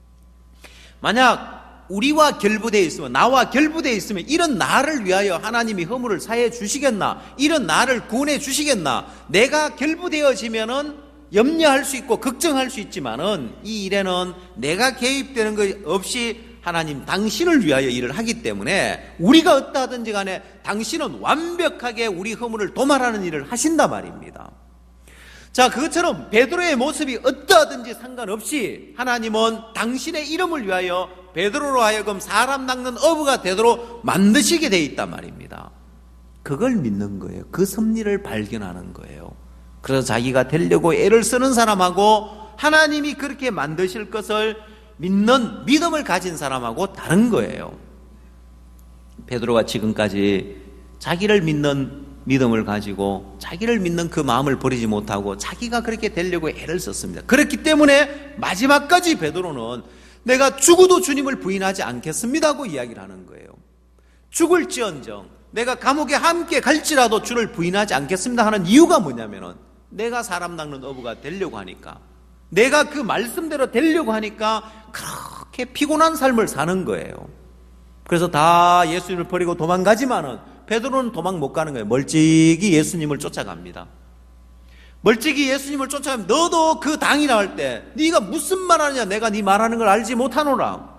만약 우리와 결부되어 있으면, 나와 결부되어 있으면 이런 나를 위하여 하나님이 허물을 사해 주시겠나? 이런 나를 구원해 주시겠나? 내가 결부되어지면은 염려할 수 있고 걱정할 수 있지만은 이 일에는 내가 개입되는 것 없이 하나님 당신을 위하여 일을 하기 때문에 우리가 어떠하든지 간에 당신은 완벽하게 우리 허물을 도말하는 일을 하신단 말입니다. 자, 그것처럼 베드로의 모습이 어떠하든지 상관없이 하나님은 당신의 이름을 위하여 베드로로 하여금 사람 낚는 어부가 되도록 만드시게 돼 있단 말입니다. 그걸 믿는 거예요. 그 섭리를 발견하는 거예요. 그래서 자기가 되려고 애를 쓰는 사람하고 하나님이 그렇게 만드실 것을 믿는 믿음을 가진 사람하고 다른 거예요. 베드로가 지금까지 자기를 믿는 믿음을 가지고 자기를 믿는 그 마음을 버리지 못하고 자기가 그렇게 되려고 애를 썼습니다. 그렇기 때문에 마지막까지 베드로는 내가 죽어도 주님을 부인하지 않겠습니다고 이야기를 하는 거예요. 죽을지언정 내가 감옥에 함께 갈지라도 주를 부인하지 않겠습니다 하는 이유가 뭐냐면은 내가 사람 낚는 어부가 되려고 하니까, 내가 그 말씀대로 되려고 하니까 그렇게 피곤한 삶을 사는 거예요. 그래서 다 예수님을 버리고 도망가지만은 베드로는 도망 못 가는 거예요. 멀찍이 예수님을 쫓아갑니다. 멀찍이 예수님을 쫓아가면 너도 그 당이라 할 때 네가 무슨 말하느냐, 내가 네 말하는 걸 알지 못하노라.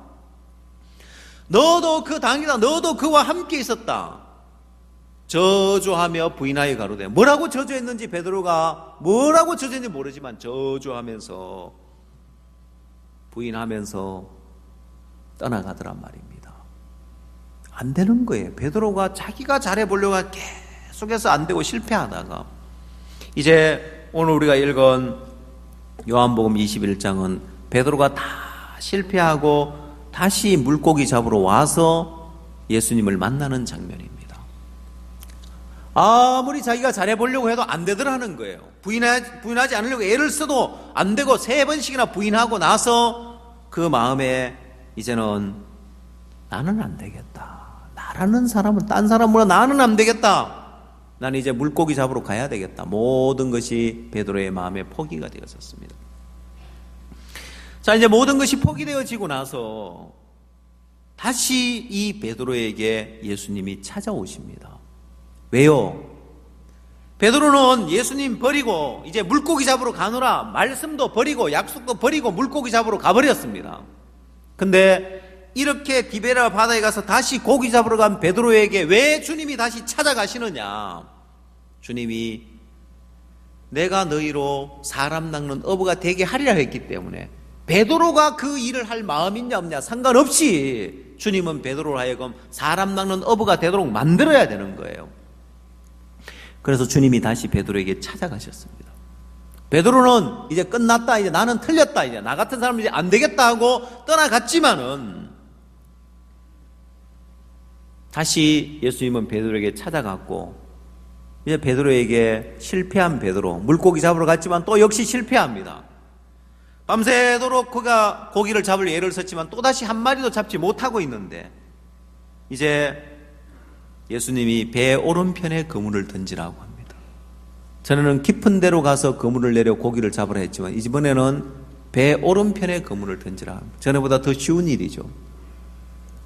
너도 그 당이다, 너도 그와 함께 있었다. 저주하며 부인하여 가로되. 뭐라고 저주했는지 베드로가 뭐라고 저주했는지 모르지만 저주하면서 부인하면서 떠나가더란 말입니다. 안 되는 거예요. 베드로가 자기가 잘해보려고 계속해서 안 되고 실패하다가 이제 오늘 우리가 읽은 요한복음 21장은 베드로가 다 실패하고 다시 물고기 잡으러 와서 예수님을 만나는 장면입니다. 아무리 자기가 잘해보려고 해도 안 되더라는 거예요. 부인하지 않으려고 애를 써도 안 되고 3번씩이나 부인하고 나서 그 마음에 이제는 나는 안 되겠다. 나라는 사람은 딴 사람보다 나는 안 되겠다. 나는 이제 물고기 잡으러 가야 되겠다. 모든 것이 베드로의 마음에 포기가 되었었습니다. 자, 이제 모든 것이 포기되어지고 나서 다시 이 베드로에게 예수님이 찾아오십니다. 왜요? 베드로는 예수님 버리고 이제 물고기 잡으러 가노라 말씀도 버리고 약속도 버리고 물고기 잡으러 가버렸습니다. 근데 이렇게 디베라 바다에 가서 다시 고기 잡으러 간 베드로에게 왜 주님이 다시 찾아가시느냐? 주님이 내가 너희로 사람 낚는 어부가 되게 하리라 했기 때문에 베드로가 그 일을 할 마음 있냐 없냐 상관없이 주님은 베드로로 하여금 사람 낚는 어부가 되도록 만들어야 되는 거예요. 그래서 주님이 다시 베드로에게 찾아가셨습니다. 베드로는 이제 끝났다, 이제 나는 틀렸다, 이제 나 같은 사람은 이제 안 되겠다 하고 떠나갔지만은 다시 예수님은 베드로에게 찾아갔고 이제 베드로에게 실패한 베드로, 물고기 잡으러 갔지만 또 역시 실패합니다. 밤새도록 그가 고기를 잡을 애를 썼지만 또다시 한 마리도 잡지 못하고 있는데 이제 예수님이 배 오른편에 그물을 던지라고 합니다. 전에는 깊은 데로 가서 그물을 내려 고기를 잡으라 했지만 이번에는 배 오른편에 그물을 던지라 합니다. 전에보다 더 쉬운 일이죠.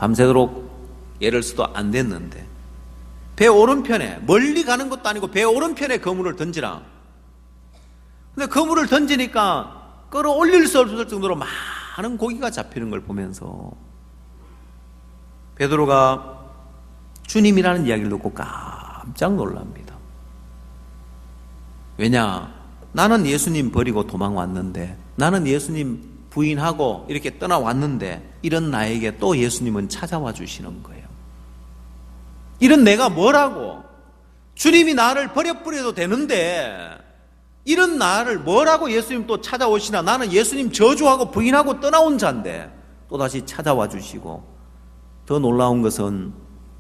밤새도록 애를 써도 안 됐는데 배 오른편에, 멀리 가는 것도 아니고 배 오른편에 그물을 던지라. 근데 그물을 던지니까 끌어올릴 수 없을 정도로 많은 고기가 잡히는 걸 보면서 베드로가 주님이라는 이야기를 듣고 깜짝 놀랍니다. 왜냐? 나는 예수님 버리고 도망왔는데, 나는 예수님 부인하고 이렇게 떠나왔는데 이런 나에게 또 예수님은 찾아와 주시는 거예요. 이런 내가 뭐라고? 주님이 나를 버려버려도 되는데 이런 나를 뭐라고 예수님 또 찾아오시나? 나는 예수님 저주하고 부인하고 떠나온 자인데 또다시 찾아와 주시고, 더 놀라운 것은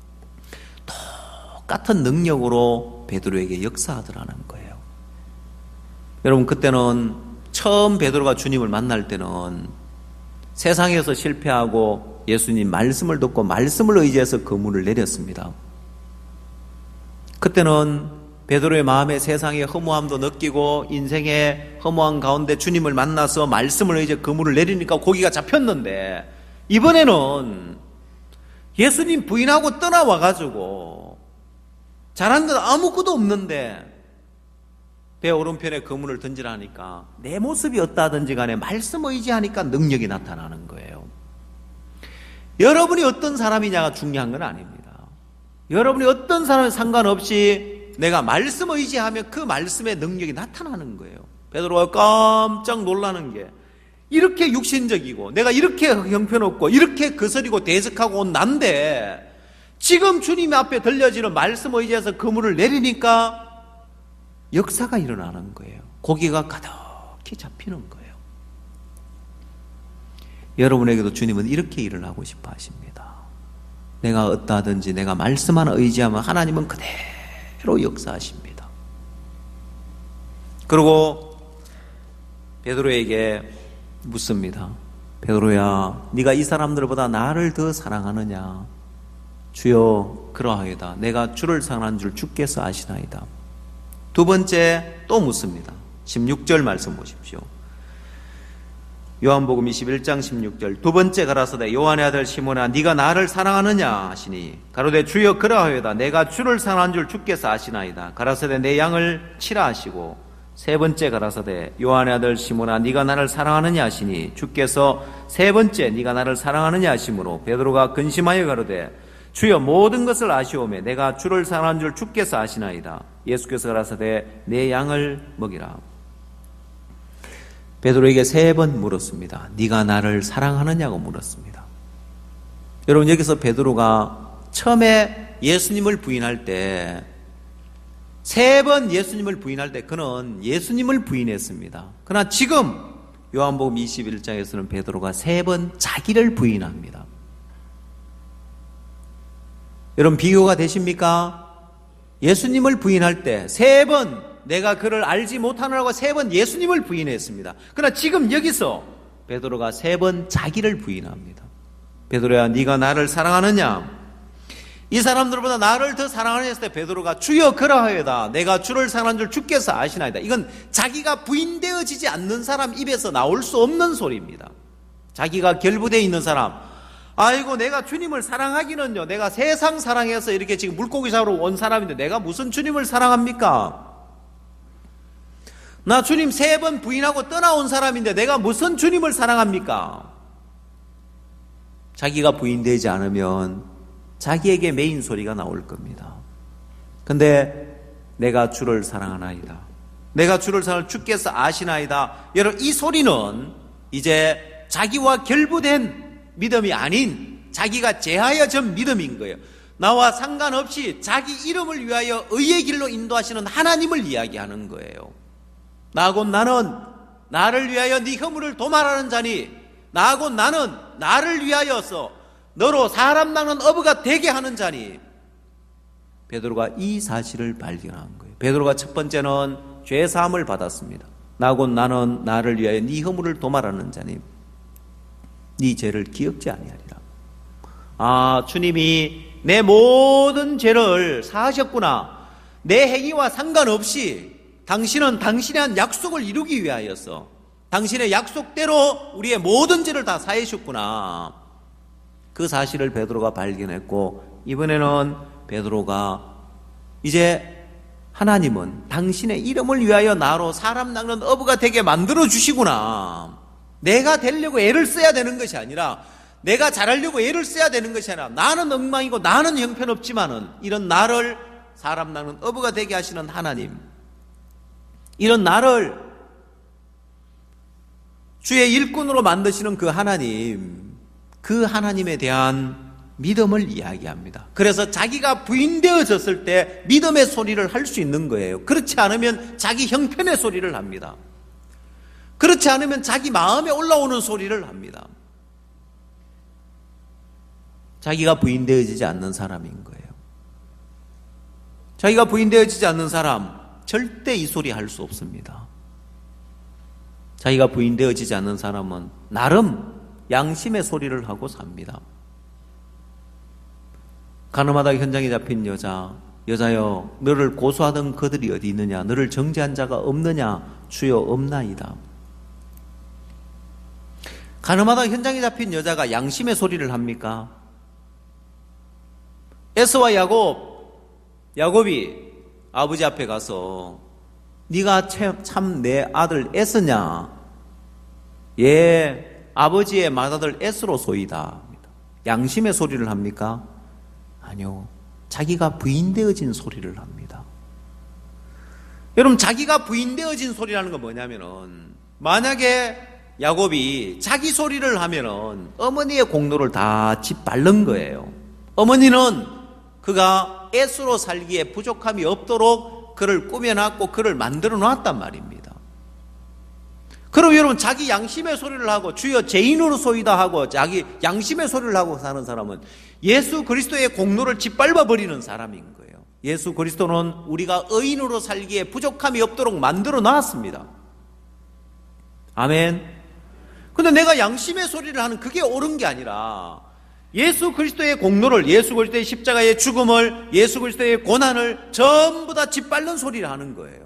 똑같은 능력으로 베드로에게 역사하더라는 거예요. 여러분, 그때는 처음 베드로가 주님을 만날 때는 세상에서 실패하고 예수님 말씀을 듣고 말씀을 의지해서 그물을 내렸습니다. 그때는 베드로의 마음에 세상의 허무함도 느끼고 인생의 허무한 가운데 주님을 만나서 말씀을 의지해 그물을 내리니까 고기가 잡혔는데, 이번에는 예수님 부인하고 떠나와가지고 잘한 건 아무것도 없는데 배 오른편에 그물을 던지라니까 내 모습이 어떠하든지 간에 말씀 의지하니까 능력이 나타나는 거예요. 여러분이 어떤 사람이냐가 중요한 건 아닙니다. 여러분이 어떤 사람에 상관없이 내가 말씀 의지하면 그 말씀의 능력이 나타나는 거예요. 베드로가 깜짝 놀라는 게, 이렇게 육신적이고 내가 이렇게 형편없고 이렇게 거스리고 대적하고 온 난데 지금 주님 앞에 들려지는 말씀 의지해서 그물을 내리니까 역사가 일어나는 거예요. 고기가 가득히 잡히는 거예요. 여러분에게도 주님은 이렇게 일을 하고 싶어 하십니다. 내가 어떠하든지 내가 말씀 하나 의지하면 하나님은 그대로 역사하십니다. 그리고 베드로에게 묻습니다. 베드로야, 네가 이 사람들보다 나를 더 사랑하느냐? 주여, 그러하이다. 내가 주를 사랑하는 줄 주께서 아시나이다. 두 번째 또 묻습니다. 16절 말씀 보십시오. 요한복음 21장 16절. 두 번째 가라사대 요한의 아들 시몬아, 네가 나를 사랑하느냐 하시니 가로되 주여, 그러하이다. 내가 주를 사랑하는 줄 주께서 아시나이다. 가라사대 내 양을 치라 하시고, 세 번째 가라사대 요한의 아들 시몬아, 네가 나를 사랑하느냐 하시니 주께서 세 번째 네가 나를 사랑하느냐 하시므로 베드로가 근심하여 가로되 주여, 모든 것을 아시오매 내가 주를 사랑하는 줄 주께서 아시나이다. 예수께서 가라사대 내 양을 먹이라. 베드로에게 세 번 물었습니다. 네가 나를 사랑하느냐고 물었습니다. 여러분, 여기서 베드로가 처음에 예수님을 부인할 때, 세 번 예수님을 부인할 때 그는 예수님을 부인했습니다. 그러나 지금 요한복음 21장에서는 베드로가 세 번 자기를 부인합니다. 여러분, 비교가 되십니까? 예수님을 부인할 때 세 번 내가 그를 알지 못하느라고 세 번 예수님을 부인했습니다. 그러나 지금 여기서 베드로가 세 번 자기를 부인합니다. 베드로야, 네가 나를 사랑하느냐? 이 사람들보다 나를 더 사랑하느냐 했을 때 베드로가 주여, 그러하여다. 내가 주를 사랑하는 줄 주께서 아시나이다. 이건 자기가 부인되어지지 않는 사람 입에서 나올 수 없는 소리입니다. 자기가 결부되어 있는 사람, 아이고 내가 주님을 사랑하기는요, 내가 세상 사랑해서 이렇게 지금 물고기 잡으러 온 사람인데 내가 무슨 주님을 사랑합니까? 나 주님 세 번 부인하고 떠나온 사람인데 내가 무슨 주님을 사랑합니까? 자기가 부인되지 않으면 자기에게 메인 소리가 나올 겁니다. 근데 내가 주를 사랑하나이다, 내가 주를 사랑할 주께서 아시나이다. 여러분, 이 소리는 이제 자기와 결부된 믿음이 아닌 자기가 제하여 전 믿음인 거예요. 나와 상관없이 자기 이름을 위하여 의의 길로 인도하시는 하나님을 이야기하는 거예요. 나하고 나는 나를 위하여 네 허물을 도말하는 자니, 나하고 나는 나를 위하여서 너로 사람 낳는 어부가 되게 하는 자니. 베드로가 이 사실을 발견한 거예요. 베드로가 첫 번째는 죄 사함을 받았습니다. 나하고 나는 나를 위하여 네 허물을 도말하는 자니 네 죄를 기억지 아니하리라. 아, 주님이 내 모든 죄를 사하셨구나. 내 행위와 상관없이 당신은 당신의 한 약속을 이루기 위하여서 당신의 약속대로 우리의 모든 죄를 다 사하셨구나. 그 그 사실을 베드로가 발견했고, 이번에는 베드로가 이제 하나님은 당신의 이름을 위하여 나로 사람 낚는 어부가 되게 만들어 주시구나. 내가 되려고 애를 써야 되는 것이 아니라, 내가 잘하려고 애를 써야 되는 것이 아니라, 나는 엉망이고 나는 형편없지만은 이런 나를 사람 낚는 어부가 되게 하시는 하나님, 이런 나를 주의 일꾼으로 만드시는 그 하나님, 그 하나님에 대한 믿음을 이야기합니다. 그래서 자기가 부인되어졌을 때 믿음의 소리를 할 수 있는 거예요. 그렇지 않으면 자기 형편의 소리를 합니다. 그렇지 않으면 자기 마음에 올라오는 소리를 합니다. 자기가 부인되어지지 않는 사람인 거예요. 자기가 부인되어지지 않는 사람, 절대 이 소리 할 수 없습니다. 자기가 부인되어지지 않는 사람은 나름 양심의 소리를 하고 삽니다. 가늠하다 현장에 잡힌 여자여, 너를 고소하던 그들이 어디 있느냐? 너를 정죄한 자가 없느냐? 주여 없나이다. 가늠하다 현장에 잡힌 여자가 양심의 소리를 합니까? 에서와 야곱이 아버지 앞에 가서 네가 참 내 아들 에서냐? 예, 아버지의 맏아들 에서로소이다. 양심의 소리를 합니까? 아니요. 자기가 부인되어진 소리를 합니다. 여러분, 자기가 부인되어진 소리라는 건 뭐냐면은, 만약에 야곱이 자기 소리를 하면은 어머니의 공로를 다 짓밟는 거예요. 어머니는 그가 에스로 살기에 부족함이 없도록 그를 꾸며놨고 그를 만들어 놨단 말입니다. 그럼 여러분, 자기 양심의 소리를 하고 주여 죄인으로소이다 하고 자기 양심의 소리를 하고 사는 사람은 예수 그리스도의 공로를 짓밟아 버리는 사람인 거예요. 예수 그리스도는 우리가 의인으로 살기에 부족함이 없도록 만들어 놨습니다. 아멘. 근데 내가 양심의 소리를 하는 그게 옳은 게 아니라 예수 그리스도의 공로를, 예수 그리스도의 십자가의 죽음을, 예수 그리스도의 고난을 전부 다 짓밟는 소리를 하는 거예요.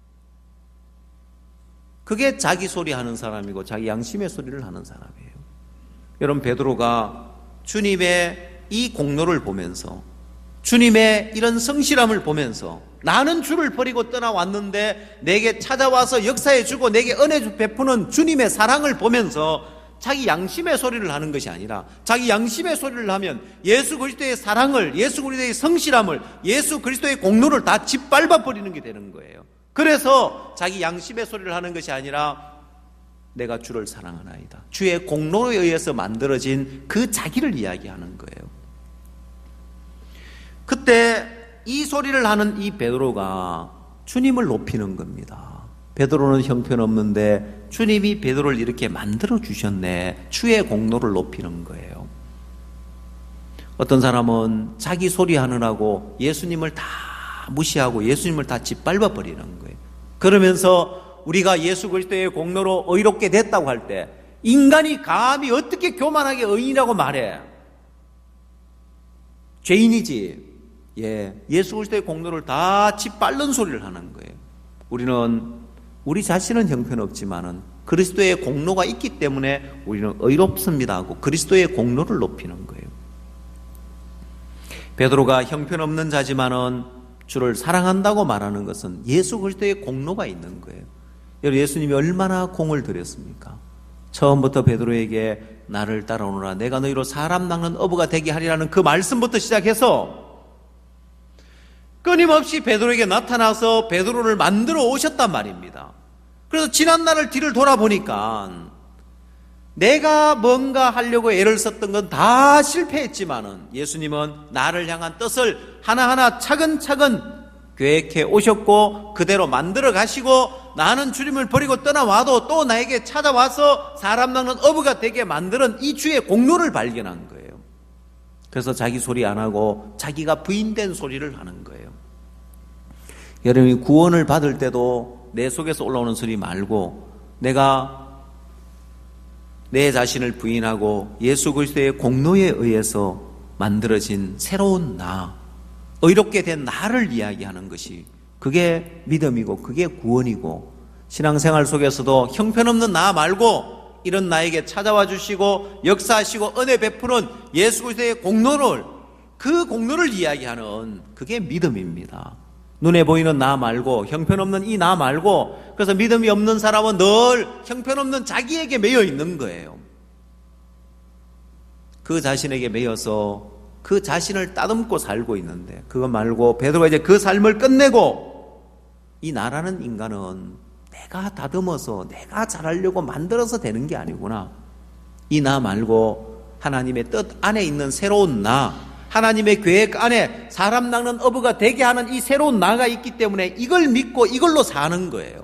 그게 자기 소리 하는 사람이고 자기 양심의 소리를 하는 사람이에요. 여러분, 베드로가 주님의 이 공로를 보면서, 주님의 이런 성실함을 보면서, 나는 주를 버리고 떠나왔는데 내게 찾아와서 역사해 주고 내게 은혜 베푸는 주님의 사랑을 보면서 자기 양심의 소리를 하는 것이 아니라, 자기 양심의 소리를 하면 예수 그리스도의 사랑을, 예수 그리스도의 성실함을, 예수 그리스도의 공로를 다 짓밟아 버리는 게 되는 거예요. 그래서 자기 양심의 소리를 하는 것이 아니라 내가 주를 사랑하나이다, 주의 공로에 의해서 만들어진 그 자기를 이야기하는 거예요. 그때 이 소리를 하는 이 베드로가 주님을 높이는 겁니다. 베드로는 형편없는데 주님이 베드로를 이렇게 만들어 주셨네, 주의 공로를 높이는 거예요. 어떤 사람은 자기 소리 하느라고 예수님을 다 무시하고 예수님을 다 짓밟아 버리는 거예요. 그러면서 우리가 예수 그리스도의 공로로 의롭게 됐다고 할 때 인간이 감히 어떻게 교만하게 의인이라고 말해? 죄인이지. 예, 예수 그리스도의 공로를 다 짓밟는 소리를 하는 거예요. 우리는 우리 자신은 형편없지만은 그리스도의 공로가 있기 때문에 우리는 의롭습니다 하고 그리스도의 공로를 높이는 거예요. 베드로가 형편없는 자지만은 주를 사랑한다고 말하는 것은 예수 그리스도의 공로가 있는 거예요. 여러분, 예수님이 얼마나 공을 들였습니까? 처음부터 베드로에게 나를 따라오너라, 내가 너희로 사람 낚는 어부가 되게 하리라는 그 말씀부터 시작해서 끊임없이 베드로에게 나타나서 베드로를 만들어 오셨단 말입니다. 그래서 지난날을 뒤를 돌아보니까 내가 뭔가 하려고 애를 썼던 건 다 실패했지만은 예수님은 나를 향한 뜻을 하나하나 차근차근 계획해 오셨고 그대로 만들어 가시고, 나는 주님을 버리고 떠나와도 또 나에게 찾아와서 사람 낚는 어부가 되게 만드는 이 주의 공로를 발견한 거예요. 그래서 자기 소리 안 하고 자기가 부인된 소리를 하는 거예요. 여러분이 구원을 받을 때도 내 속에서 올라오는 소리 말고 내가 내 자신을 부인하고 예수 그리스도의 공로에 의해서 만들어진 새로운 나, 의롭게 된 나를 이야기하는 것이, 그게 믿음이고 그게 구원이고, 신앙생활 속에서도 형편없는 나 말고 이런 나에게 찾아와 주시고 역사하시고 은혜 베푸는 예수 그리스도의 공로를, 그 공로를 이야기하는 그게 믿음입니다. 눈에 보이는 나 말고, 형편없는 이 나 말고, 그래서 믿음이 없는 사람은 늘 형편없는 자기에게 매여 있는 거예요. 그 자신에게 매여서 그 자신을 따듬고 살고 있는데, 그거 말고 베드로가 이제 그 삶을 끝내고, 이 나라는 인간은 내가 다듬어서 내가 잘하려고 만들어서 되는 게 아니구나. 이 나 말고 하나님의 뜻 안에 있는 새로운 나, 하나님의 계획 안에 사람 낚는 어부가 되게 하는 이 새로운 나가 있기 때문에 이걸 믿고 이걸로 사는 거예요.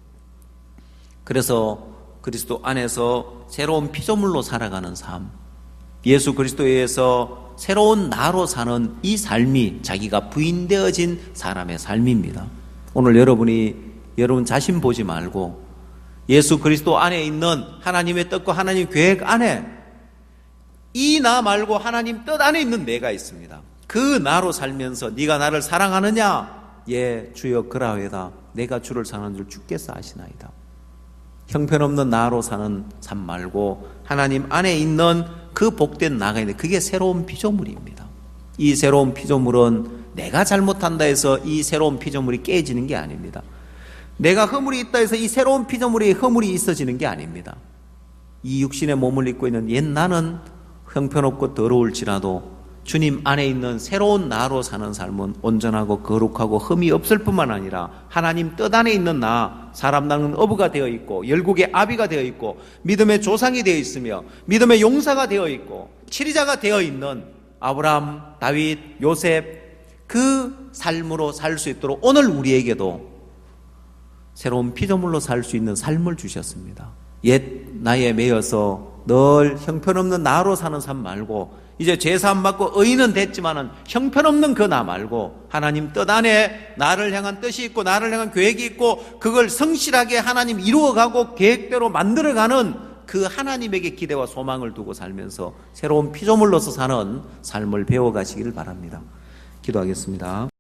그래서 그리스도 안에서 새로운 피조물로 살아가는 삶, 예수 그리스도에 의해서 새로운 나로 사는 이 삶이 자기가 부인되어진 사람의 삶입니다. 오늘 여러분 자신 보지 말고 예수 그리스도 안에 있는 하나님의 뜻과 하나님의 계획 안에 이 나 말고 하나님 뜻 안에 있는 내가 있습니다. 그 나로 살면서 네가 나를 사랑하느냐? 예, 주여 그라하오이다. 내가 주를 사랑하는 줄 주께서 아시나이다. 형편없는 나로 사는 삶 말고 하나님 안에 있는 그 복된 나가 있는데, 그게 새로운 피조물입니다. 이 새로운 피조물은 내가 잘못한다 해서 이 새로운 피조물이 깨지는 게 아닙니다. 내가 허물이 있다 해서 이 새로운 피조물에 허물이 있어지는 게 아닙니다. 이 육신의 몸을 입고 있는 옛 나는 형편없고 더러울지라도 주님 안에 있는 새로운 나로 사는 삶은 온전하고 거룩하고 흠이 없을 뿐만 아니라 하나님 뜻 안에 있는 나, 사람 낚는 어부가 되어 있고 열국의 아비가 되어 있고 믿음의 조상이 되어 있으며 믿음의 용사가 되어 있고 치리자가 되어 있는 아브라함, 다윗, 요셉, 그 삶으로 살 수 있도록 오늘 우리에게도 새로운 피조물로 살 수 있는 삶을 주셨습니다. 옛 나에 매여서 늘 형편없는 나로 사는 삶 말고, 이제 죄사함 받고 의인은 됐지만은 형편없는 그 나 말고 하나님 뜻 안에 나를 향한 뜻이 있고 나를 향한 계획이 있고 그걸 성실하게 하나님 이루어가고 계획대로 만들어가는 그 하나님에게 기대와 소망을 두고 살면서 새로운 피조물로서 사는 삶을 배워가시기를 바랍니다. 기도하겠습니다.